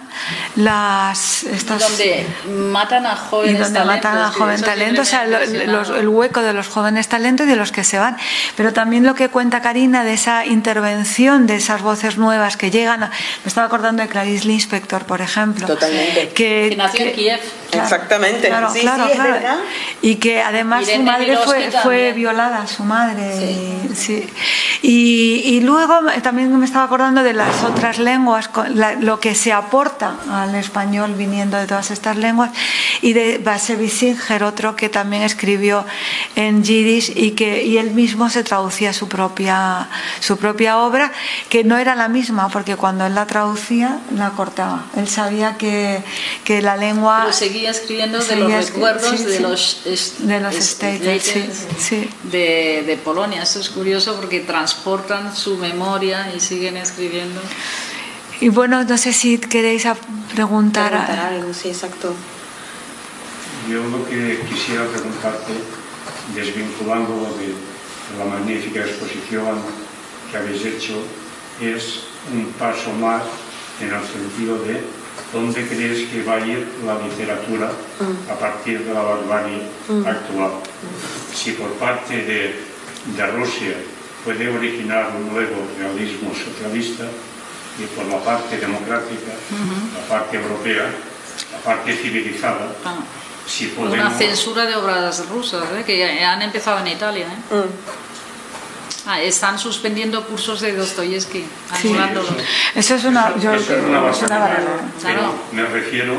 las... Estos, y donde matan a jóvenes y donde talentos. matan a joven talento, o sea, lo, los, el hueco de los jóvenes talentos y de los que se van. Pero también lo que cuenta Karina de esa intervención, de esas voces nuevas que llegan. A, me estaba acordando de Clarice Lispector, por ejemplo. Totalmente. Que, que nació que, en Kiev. Claro, exactamente. Claro, sí, claro, sí, claro. Es verdad. Y que además Irene su madre fue, fue violada, su madre. Sí. Y, sí. y, y luego también me estaba acordando de las otras lenguas, la, lo que se aporta al español viniendo de todas estas lenguas, y de Bashevis Singer, otro que también escribió en yiddish y que y él mismo se traducía su propia su propia obra, que no era la misma, porque cuando él la traducía la cortaba. Él sabía que, que la lengua... Pero seguía escribiendo de los recuerdos sí, sí, de los es, de los estates sí, sí. de, de Polonia. Esto es curioso porque transportan su memoria y siguen escribiendo. Y bueno, no sé si queréis preguntar, preguntar algo, sí, exacto. Yo lo que quisiera preguntarte, desvinculándolo de la magnífica exposición que habéis hecho, es un paso más en el sentido de dónde crees que va a ir la literatura mm. a partir de la barbarie mm. actual. Mm. Si por parte de, de Rusia puede originar un nuevo realismo socialista, y por la parte democrática, mm-hmm. la parte europea, la parte civilizada, ah. si podemos... Una censura de obras rusas, ¿eh? Que han empezado en Italia. ¿eh? Mm. Ah, están suspendiendo cursos de Dostoyevsky, anulándolos. Sí, eso, eso es una, yo, eso es una barbaridad. Pero claro. me refiero,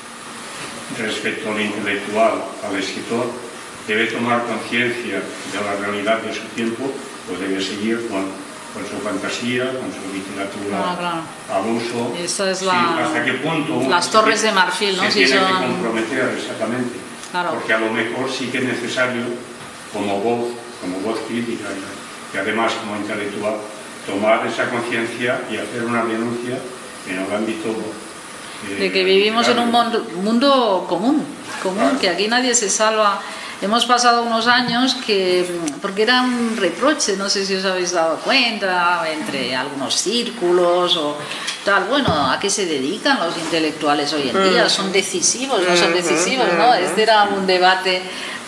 respecto al intelectual, al escritor, debe tomar conciencia de la realidad de su tiempo o debe seguir con... con su fantasía, con su literatura ah, claro. al uso. Esa es sí, la, hasta qué punto las torres de marfil, ¿no? Se si tiene son... que comprometer exactamente, claro. Porque a lo mejor sí que es necesario, como voz, como voz crítica y, y además como intelectual, tomar esa conciencia y hacer una denuncia en el ámbito eh, de que vivimos en un mundo, mundo común, común claro. Que aquí nadie se salva. Hemos pasado unos años que, porque era un reproche, no sé si os habéis dado cuenta, entre algunos círculos o tal, bueno, ¿a qué se dedican los intelectuales hoy en día? ¿Son decisivos? ¿No son decisivos? ¿No? Este era un debate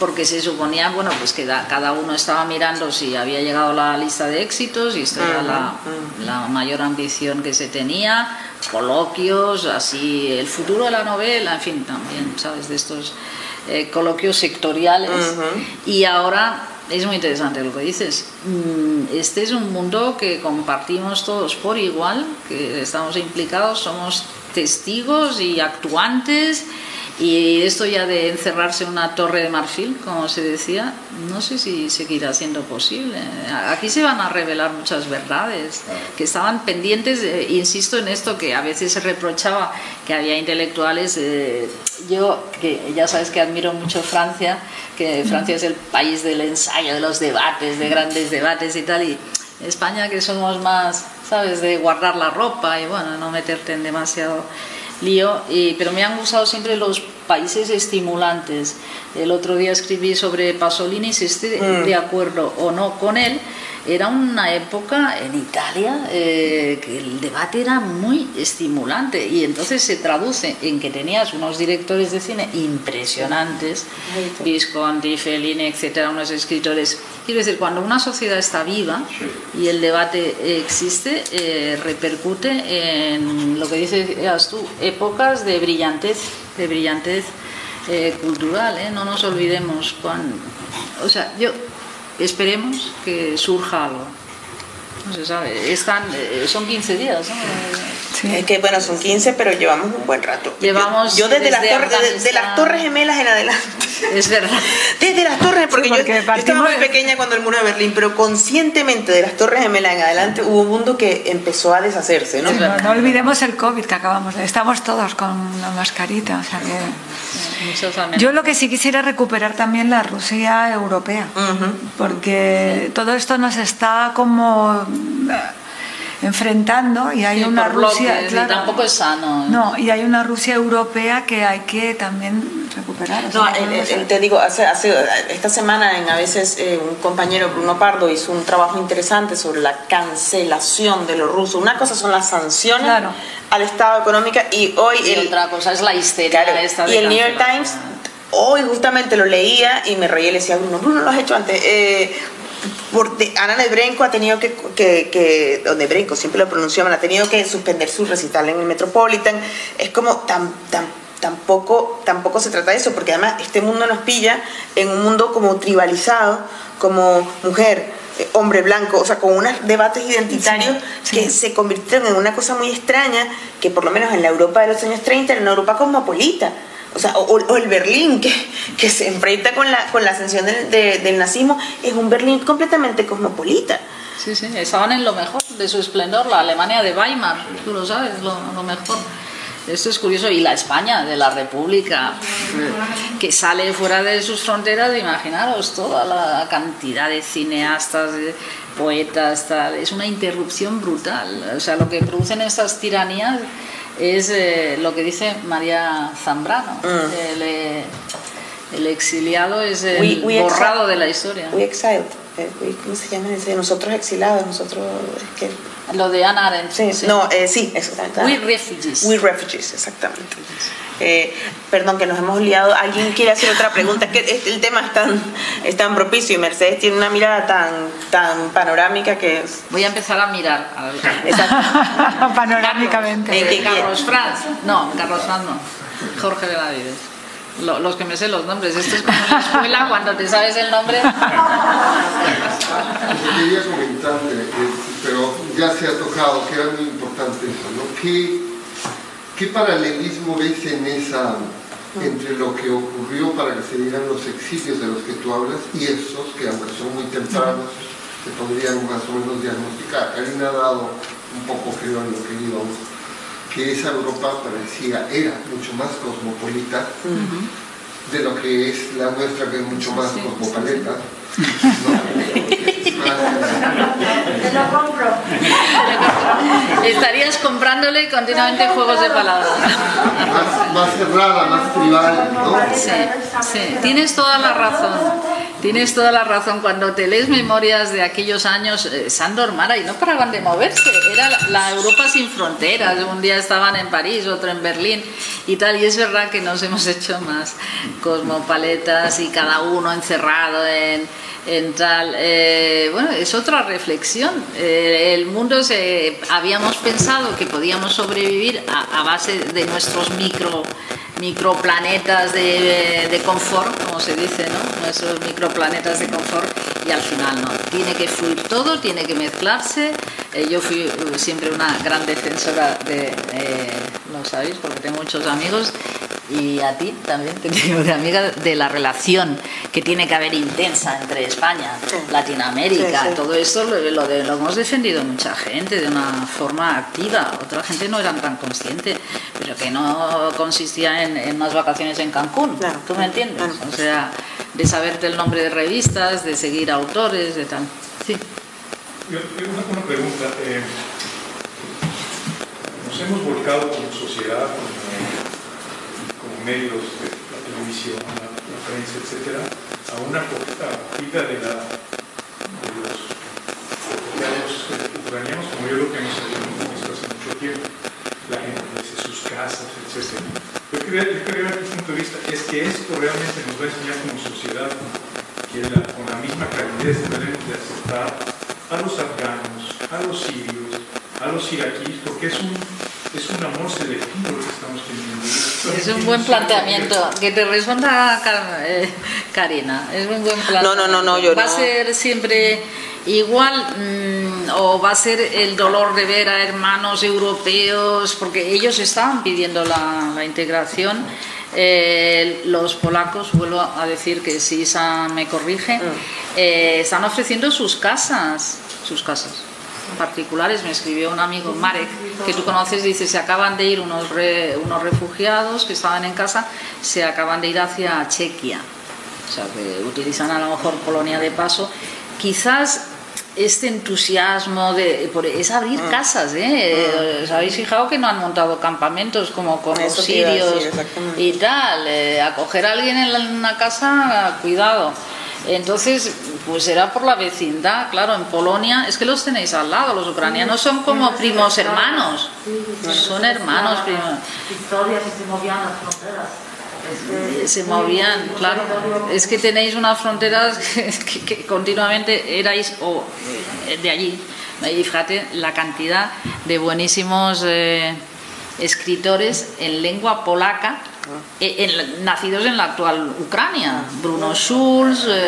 porque se suponía, bueno, pues que da, cada uno estaba mirando si había llegado la lista de éxitos, y esto era la, la mayor ambición que se tenía, coloquios, así, el futuro de la novela, en fin, también, ¿sabes?, de estos eh, coloquios sectoriales. Uh-huh. Y ahora es muy interesante lo que dices. Este es un mundo que compartimos todos por igual, que estamos implicados, somos testigos y actuantes. Y esto ya de encerrarse en una torre de marfil, como se decía, no sé si seguirá siendo posible. Aquí se van a revelar muchas verdades que estaban pendientes, de, insisto en esto, que a veces se reprochaba que había intelectuales. Eh, yo, que ya sabes que admiro mucho Francia, que Francia es el país del ensayo, de los debates, de grandes debates y tal, y España, que somos más, ¿sabes?, de guardar la ropa y bueno, no meterte en demasiado lío, y, pero me han gustado siempre los países estimulantes. El otro día escribí sobre Pasolini, si estoy mm. de acuerdo o no con él. Era una época en Italia eh, que el debate era muy estimulante, y entonces se traduce en que tenías unos directores de cine impresionantes, Visconti, Fellini, etcétera, unos escritores. Quiero decir, cuando una sociedad está viva y el debate existe, eh, repercute en lo que dices tú, épocas de brillantez, de brillantez eh, cultural, ¿eh? No nos olvidemos cuando, o sea, yo esperemos que surja algo. No se sabe. Están, son quince días, ¿no? Sí. Es que bueno, son quince, pero llevamos un buen rato. Llevamos yo, yo desde, desde, las torres, desde, desde las Torres Gemelas en adelante. Es verdad. Desde las Torres, porque, sí, porque yo estaba muy pequeña cuando el muro de Berlín, pero conscientemente de las Torres Gemelas en adelante hubo un mundo que empezó a deshacerse, ¿no? Sí, no, no olvidemos el COVID que acabamos de... Estamos todos con la mascarita, o sea que... Sí, yo lo que sí quisiera recuperar también la Rusia europea, uh-huh. porque uh-huh. todo esto nos está como enfrentando, y hay sí, una Rusia bloques, claro, y tampoco es sano. No, y hay una Rusia europea que hay que también recuperar. No, el, el, el, te digo, hace, hace, esta semana en a veces eh, un compañero, Bruno Pardo, hizo un trabajo interesante sobre la cancelación de los rusos. Una cosa son las sanciones, claro, al Estado económico, y hoy y el, otra cosa es la histeria, claro, esta de y el New York Times hoy justamente lo leía y me reí y le decía a Bruno, Bruno, lo has hecho antes. Eh, Porque Ana Nebrenko ha tenido que, que, que o Nebrenko, siempre lo pronunciaban, ha tenido que suspender su recital en el Metropolitan. Es como tan, tan, tampoco, tampoco se trata de eso, porque además este mundo nos pilla en un mundo como tribalizado, como mujer, eh, hombre blanco, o sea, con unos debates identitarios sí, que sí. se convirtieron en una cosa muy extraña, que por lo menos en la Europa de los años treinta era una Europa cosmopolita. O sea, o, o el Berlín que, que se enfrenta con la, con la ascensión del, de, del nazismo, es un Berlín completamente cosmopolita. Sí, sí, estaban en lo mejor de su esplendor, la Alemania de Weimar, tú lo sabes, lo, lo mejor. Esto es curioso, y la España de la República, que sale fuera de sus fronteras, imaginaros toda la cantidad de cineastas, de poetas, tal, es una interrupción brutal. O sea, lo que producen estas tiranías es eh, lo que dice María Zambrano, mm. el, eh, el exiliado es el we, we borrado de la historia. We exiled, eh, we, ¿cómo se llama? Nosotros exilados, nosotros... Es que... Lo de Hannah Arendt. Sí, sí. No, eh, sí, exactamente. We refugees. We refugees, exactamente. Eh, perdón, que nos hemos liado. ¿Alguien quiere hacer otra pregunta? Es que el tema es tan, es tan propicio y Mercedes tiene una mirada tan, tan panorámica que... Es... Voy a empezar a mirar. Panorámicamente. Carlos, eh, Carlos Franz. No, Carlos Franz no. Jorge Benavides. Lo, los que me sé los nombres. Esto es como en la escuela cuando te sabes el nombre. Quería comentarte, pero ya se ha tocado, que era muy importante eso, ¿no? ¿Qué, qué paralelismo ves en esa, entre lo que ocurrió para que se dieran los exilios de los que tú hablas y esos que, aunque son muy tempranos, se podrían más o menos diagnosticar? Karina ha dado un poco, creo, en lo que íbamos, que esa Europa parecía, era mucho más cosmopolita uh-huh. de lo que es la nuestra, que es mucho más sí, cosmopolita. Sí. ¿No? Te lo compro. Estarías comprándole continuamente juegos de palabras. Más, más cerrada, más tribal, ¿no? Sí, sí, tienes toda la razón. Tienes toda la razón. Cuando te lees memorias de aquellos años, eh, Sándor Márai no paraban de moverse. Era la, la Europa sin fronteras. Un día estaban en París, otro en Berlín y tal. Y es verdad que nos hemos hecho más cosmopaletas y cada uno encerrado en, en tal. Eh, bueno, es otra reflexión. Eh, el mundo se habíamos pensado que podíamos sobrevivir a, a base de nuestros micro microplanetas de, de confort, como se dice, ¿no? Nuestros microplanetas de confort, y al final no. Tiene que fluir todo, tiene que mezclarse. Eh, yo fui siempre una gran defensora de, eh, lo sabéis, porque tengo muchos amigos, y a ti también te digo de amiga, de la relación que tiene que haber intensa entre España, sí. Latinoamérica, sí, sí. Todo esto lo, lo, de, lo hemos defendido mucha gente de una forma activa. Otra gente no era tan consciente, pero que no consistía en, en unas vacaciones en Cancún, claro, ¿tú me entiendes? Claro. O sea, de saberte el nombre de revistas, de seguir autores, de tal. Sí. Yo, yo una, una pregunta. Eh, nos hemos volcado como sociedad, como, como medios de la televisión, la, la prensa, etcétera, a una acogida de, la, de los refugiados ucranianos, como yo lo que hemos visto hace mucho tiempo, la gente desde sus casas, etcétera. Yo quería, yo quería ver tu punto de vista, es que esto realmente nos va a enseñar como sociedad que la, con la misma calidez debemos de aceptar a los afganos, a los sirios, a los iraquíes, porque es un, es un amor selectivo lo que estamos teniendo. Es un buen planteamiento. Que te responda Karina. Es un buen planteamiento. No, no, no, no yo Va no. a ser siempre igual mmm, o va a ser el dolor de ver a hermanos europeos, porque ellos estaban pidiendo la, la integración. Eh, los polacos, vuelvo a decir que si Isa me corrige, eh, están ofreciendo sus casas, sus casas particulares. Me escribió un amigo, Marek, que tú conoces, dice, se acaban de ir unos, re, unos refugiados que estaban en casa, se acaban de ir hacia Chequia, o sea que utilizan a lo mejor Polonia de paso. Quizás este entusiasmo de, por, es abrir mm. casas, ¿eh? Mm. ¿Os habéis fijado que no han montado campamentos como con los sirios decir, y tal? Eh, acoger a alguien en, la, en una casa, cuidado. Entonces, pues será por la vecindad. Claro, en Polonia es que los tenéis al lado, los ucranianos son como primos hermanos, son hermanos primos. Historias y se movían las fronteras. Se movían, claro. Es que tenéis unas fronteras que, que, que continuamente erais o de allí. Y fíjate la cantidad de buenísimos eh, escritores en lengua polaca, eh, en, nacidos en la actual Ucrania. Bruno Schulz, eh,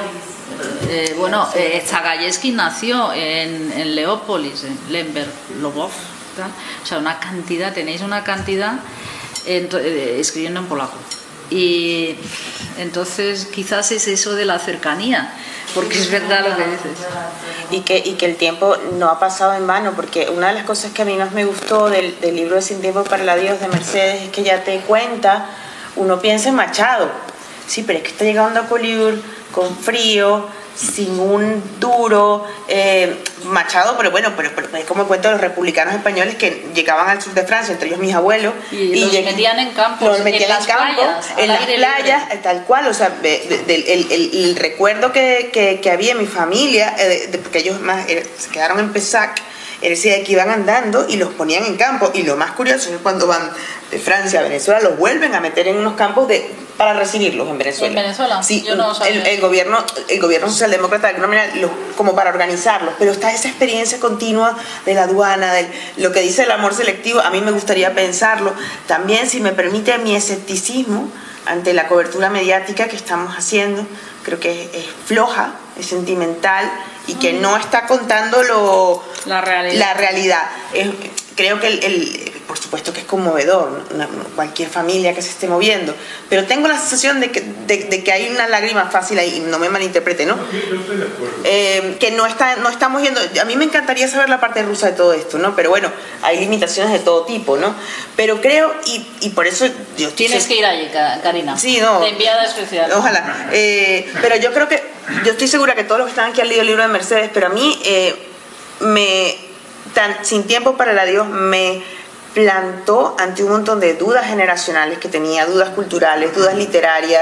eh, bueno, eh, Zagajewski nació en, en Leópolis, en Lemberg, Lwów, ¿tal? O sea, una cantidad, tenéis una cantidad. Escribiendo en polaco, y entonces quizás es eso de la cercanía, porque es verdad lo que dices, y que, y que el tiempo no ha pasado en vano, porque una de las cosas que a mí más me gustó del, del libro de Sin tiempo para el adiós de Mercedes es que ya te cuenta, uno piensa en Machado, sí, pero es que está llegando a Poliur con frío, sin un duro, eh, Machado, pero bueno, pero, pero es como el cuento de los republicanos españoles que llegaban al sur de Francia, entre ellos mis abuelos, y, y los metían en campos, los metían en, en campos, playas, en las playas, libre. Tal cual, o sea, de, de, de, el, el, el recuerdo que, que, que había en mi familia, eh, de, porque ellos más eh, se quedaron en Pesac, decía que iban andando y los ponían en campo, y lo más curioso es que cuando van de Francia a Venezuela los vuelven a meter en unos campos de, para recibirlos en Venezuela. ¿En Venezuela? Sí, yo no el, el gobierno el gobierno socialdemócrata de alguna manera los, como para organizarlos, pero está esa experiencia continua de la aduana, de lo que dice el amor selectivo. A mí me gustaría pensarlo también, si me permite mi escepticismo ante la cobertura mediática que estamos haciendo. Creo que es, es floja, es sentimental y que no está contando lo, la realidad. La realidad. Es, creo que el, el, por supuesto que es conmovedor, una, cualquier familia que se esté moviendo, pero tengo la sensación de que, de, de que hay una lágrima fácil ahí, no me malinterprete, ¿no? Yo estoy de acuerdo. Eh, que no, está, no estamos yendo, a mí me encantaría saber la parte rusa de todo esto, ¿no? Pero bueno, hay limitaciones de todo tipo, ¿no? Pero creo, y, y por eso... Yo Tienes sé, que ir allí, Karina. Sí, no. De enviada especial. Ojalá. Eh, pero yo creo que, yo estoy segura que todos los que están aquí han leído el libro de Mercedes, pero a mí eh, me, tan, Sin tiempo para el adiós, me plantó ante un montón de dudas generacionales que tenía, dudas culturales, dudas literarias,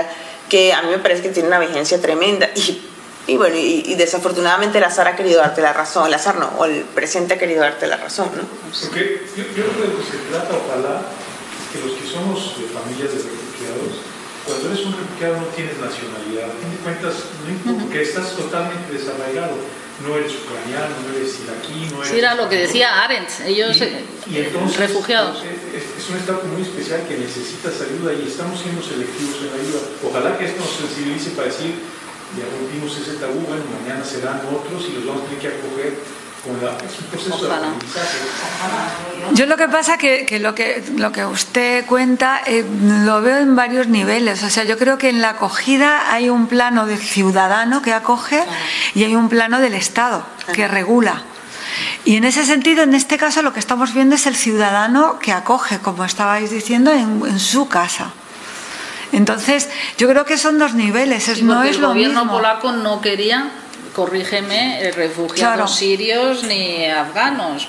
que a mí me parece que tiene una vigencia tremenda. Y, y bueno, y, y desafortunadamente el azar ha querido darte la razón, el azar no, o el presente ha querido darte la razón, ¿no? Porque yo, yo creo que lo que se trata, ojalá, es que los que somos de familias de refugiados, cuando eres un refugiado no tienes nacionalidad, a fin de cuentas, no importa, porque estás totalmente desarraigado. No eres ucraniano, no eres iraquí, no eres... Sí, era lo que decía Arendt, ellos y, y entonces, refugiados. Es, es un estado muy especial que necesitas ayuda y estamos siendo selectivos en la ayuda. Ojalá que esto nos sensibilice para decir, ya rompimos ese tabú, bueno, mañana serán otros y los vamos a tener que acoger. La, es un proceso Ojalá. de aprendizaje. Yo lo que pasa que, que lo que lo que usted cuenta eh, lo veo en varios niveles. O sea, yo creo que en la acogida hay un plano del ciudadano que acoge y hay un plano del Estado que regula. Y en ese sentido, en este caso, lo que estamos viendo es el ciudadano que acoge, como estabais diciendo, en, en su casa. Entonces, yo creo que son dos niveles. Es, Sí, no es el lo gobierno mismo. polaco no quería, corrígeme, refugiados Claro. sirios ni afganos.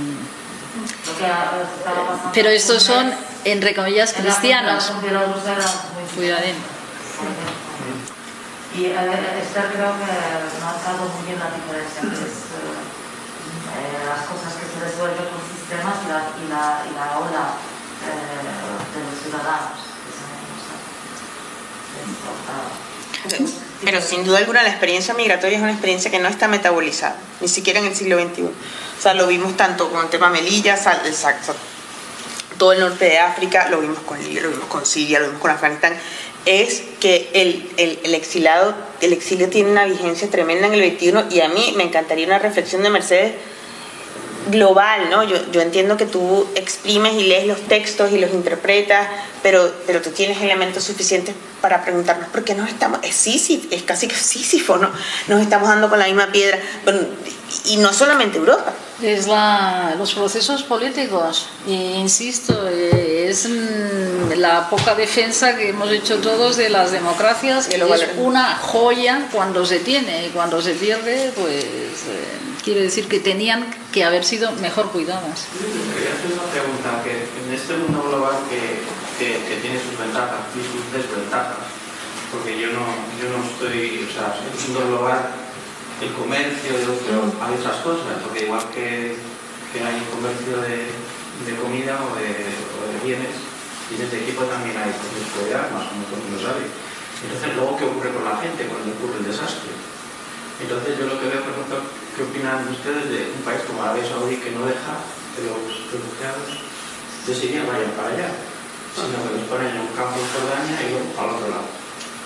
Pero estos son, entre comillas, cristianos. Cuidadín. Y eh, Esther creo que no ha estado muy bien la diferencia, que es eh, las cosas que se resuelven con sistemas y la, y la, y la ola eh, de los ciudadanos. Que se, se, Pero sin duda alguna la experiencia migratoria es una experiencia que no está metabolizada, ni siquiera en el siglo veintiuno. O sea, lo vimos tanto con el tema Melilla, sal, el, sal, todo el norte de África, lo vimos con Libia, lo vimos con Siria, lo vimos con Afganistán. Es que el, el, el, exilado, el exilio tiene una vigencia tremenda en el veintiuno y a mí me encantaría una reflexión de Mercedes global, ¿no? Yo, yo entiendo que tú exprimes y lees los textos y los interpretas, pero, pero tú tienes elementos suficientes para preguntarnos por qué nos estamos, es Sísifo, es casi que Sísifo, ¿no? Nos estamos dando con la misma piedra, bueno, y no solamente Europa. Es la, los procesos políticos, e insisto, es la poca defensa que hemos hecho todos de las democracias, Y es lo valoramos. una joya cuando se tiene, y cuando se pierde, pues eh, quiere decir que tenían que haber sido mejor cuidadas. Quería hacer una pregunta, que en este mundo global que, que, que tiene sus ventajas y sus desventajas, porque yo no, yo no estoy, o sea, en el mundo global, el comercio, pero hay otras cosas, porque igual que, que hay comercio de, de comida o de, o de bienes, bienes de equipo también hay comercio de armas, como todo el mundo sabe. Entonces, luego, ¿qué ocurre con la gente cuando ocurre el desastre? Entonces, yo lo que veo, por ejemplo, ¿qué opinan ustedes de un país como Arabia Saudí que no deja que los refugiados de Siria vayan para allá, sino que los ponen en un campo en Jordania y luego para el otro lado?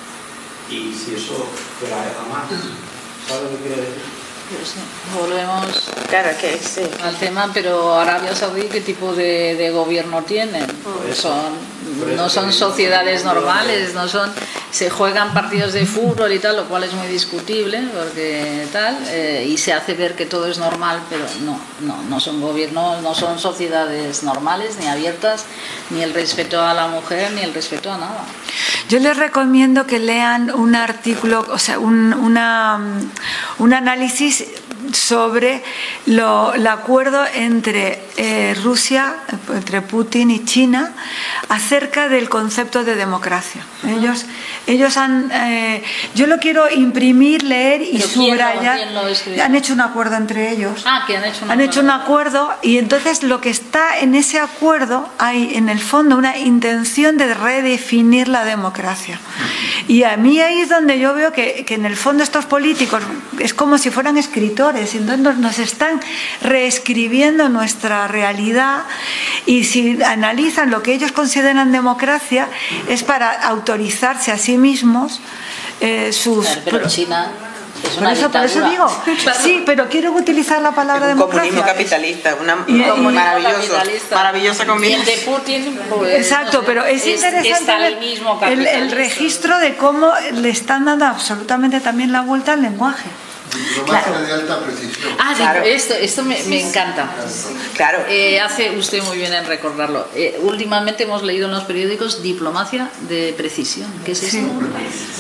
Y si eso fuera de Hamas, ¿sabes lo que quiero decir? Pues, volvemos Claro, que sí. al tema, pero Arabia Saudí, ¿qué tipo de, de gobierno tienen? Pues son, no son sociedades normales, no son, se juegan partidos de fútbol y tal, lo cual es muy discutible, porque tal, eh, y se hace ver que todo es normal, pero no, no, no son gobiernos, no son sociedades normales, ni abiertas, ni el respeto a la mujer, ni el respeto a nada. Yo les recomiendo que lean un artículo, o sea, un, una, un análisis sobre lo, el acuerdo entre eh, Rusia, entre Putin y China, acerca del concepto de democracia. Ellos, ellos han, eh, yo lo quiero imprimir, leer y ¿Pero quién lo- subrayar. quién lo escribió? Han hecho un acuerdo entre ellos. Ah, que han hecho una Han hecho un acuerdo y entonces lo que está en ese acuerdo hay en el fondo una intención de redefinir la democracia. Y a mí ahí es donde yo veo que, que en el fondo estos políticos es como si fueran escritores y entonces nos, nos están reescribiendo nuestra realidad y si analizan lo que ellos consideran democracia es para autorizarse a sí mismos eh, sus... Pero China es Por una eso, por eso dictadura. digo, sí, pero quiero utilizar la palabra Un democracia. comunismo capitalista, una Y- y- maravilloso, capitalista. maravillosa Y el de combinación. Putin, pues, Exacto, no sé, pero es interesante ver estalinismo el, el capitalista. registro de cómo le están dando absolutamente también la vuelta al lenguaje. Diplomacia Claro. de alta precisión. Ah, sí, Claro. esto, esto me, me encanta. Claro. Eh, hace usted muy bien en recordarlo. Eh, últimamente hemos leído en los periódicos diplomacia de precisión. ¿Qué es eso?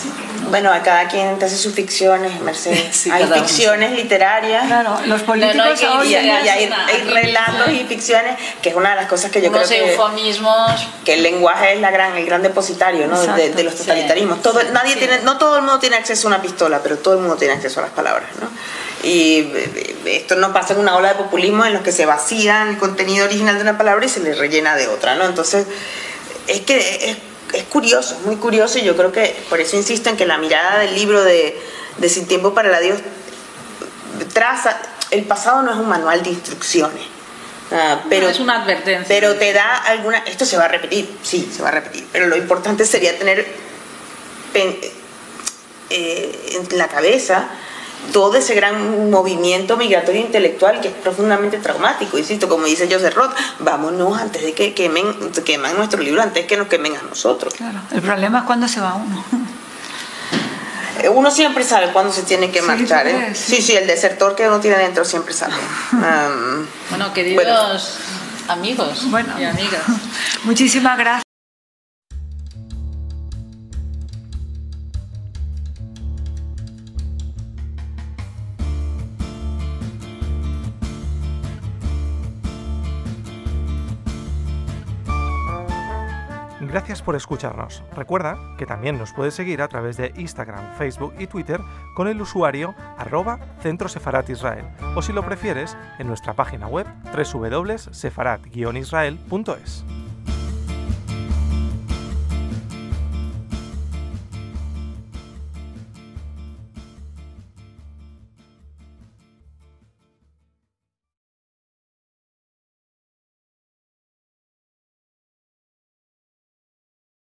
Bueno, cada quien te hace sus ficciones, Mercedes. Sí, hay cada uno. ficciones literarias. Claro, los políticos No, no hay que hoy Y hay, ir y hay- Una- hay relatos y ficciones, que es una de las cosas que yo Unos creo que, eufemismos. que el lenguaje es la gran, el gran depositario, ¿no? de, Exacto, de los sí, totalitarismos. Todo, sí, nadie sí. tiene, no todo el mundo tiene acceso a una pistola, pero todo el mundo tiene acceso a las palabras, ¿no? Y eh, esto no pasa en una ola de populismo en los que se vacía el contenido original de una palabra y se le rellena de otra, ¿no? Entonces, es que es, es curioso, es muy curioso, y yo creo que por eso insisto en que la mirada del libro de, de Sin Tiempo para el Adiós traza, el pasado no es un manual de instrucciones, ah, pero No, es una advertencia. pero te da alguna, esto se va a repetir, sí, se va a repetir, pero lo importante sería tener pen- eh, en la cabeza todo ese gran movimiento migratorio intelectual que es profundamente traumático. Insisto, como dice Joseph Roth, vámonos antes de que quemen, quemen nuestro libro, antes que nos quemen a nosotros. Claro, el problema es cuando se va uno. Uno siempre sabe cuándo se tiene que Sí, marchar, ¿eh? ¿tú crees? Sí, sí, el desertor que uno tiene dentro siempre sabe. Um, Bueno, queridos Bueno. amigos Bueno. y amigas. Muchísimas gracias. Gracias por escucharnos. Recuerda que también nos puedes seguir a través de Instagram, Facebook y Twitter con el usuario arroba Centro Sefarat Israel, o si lo prefieres, en nuestra página web doble u doble u doble u punto sefarat guion israel punto es.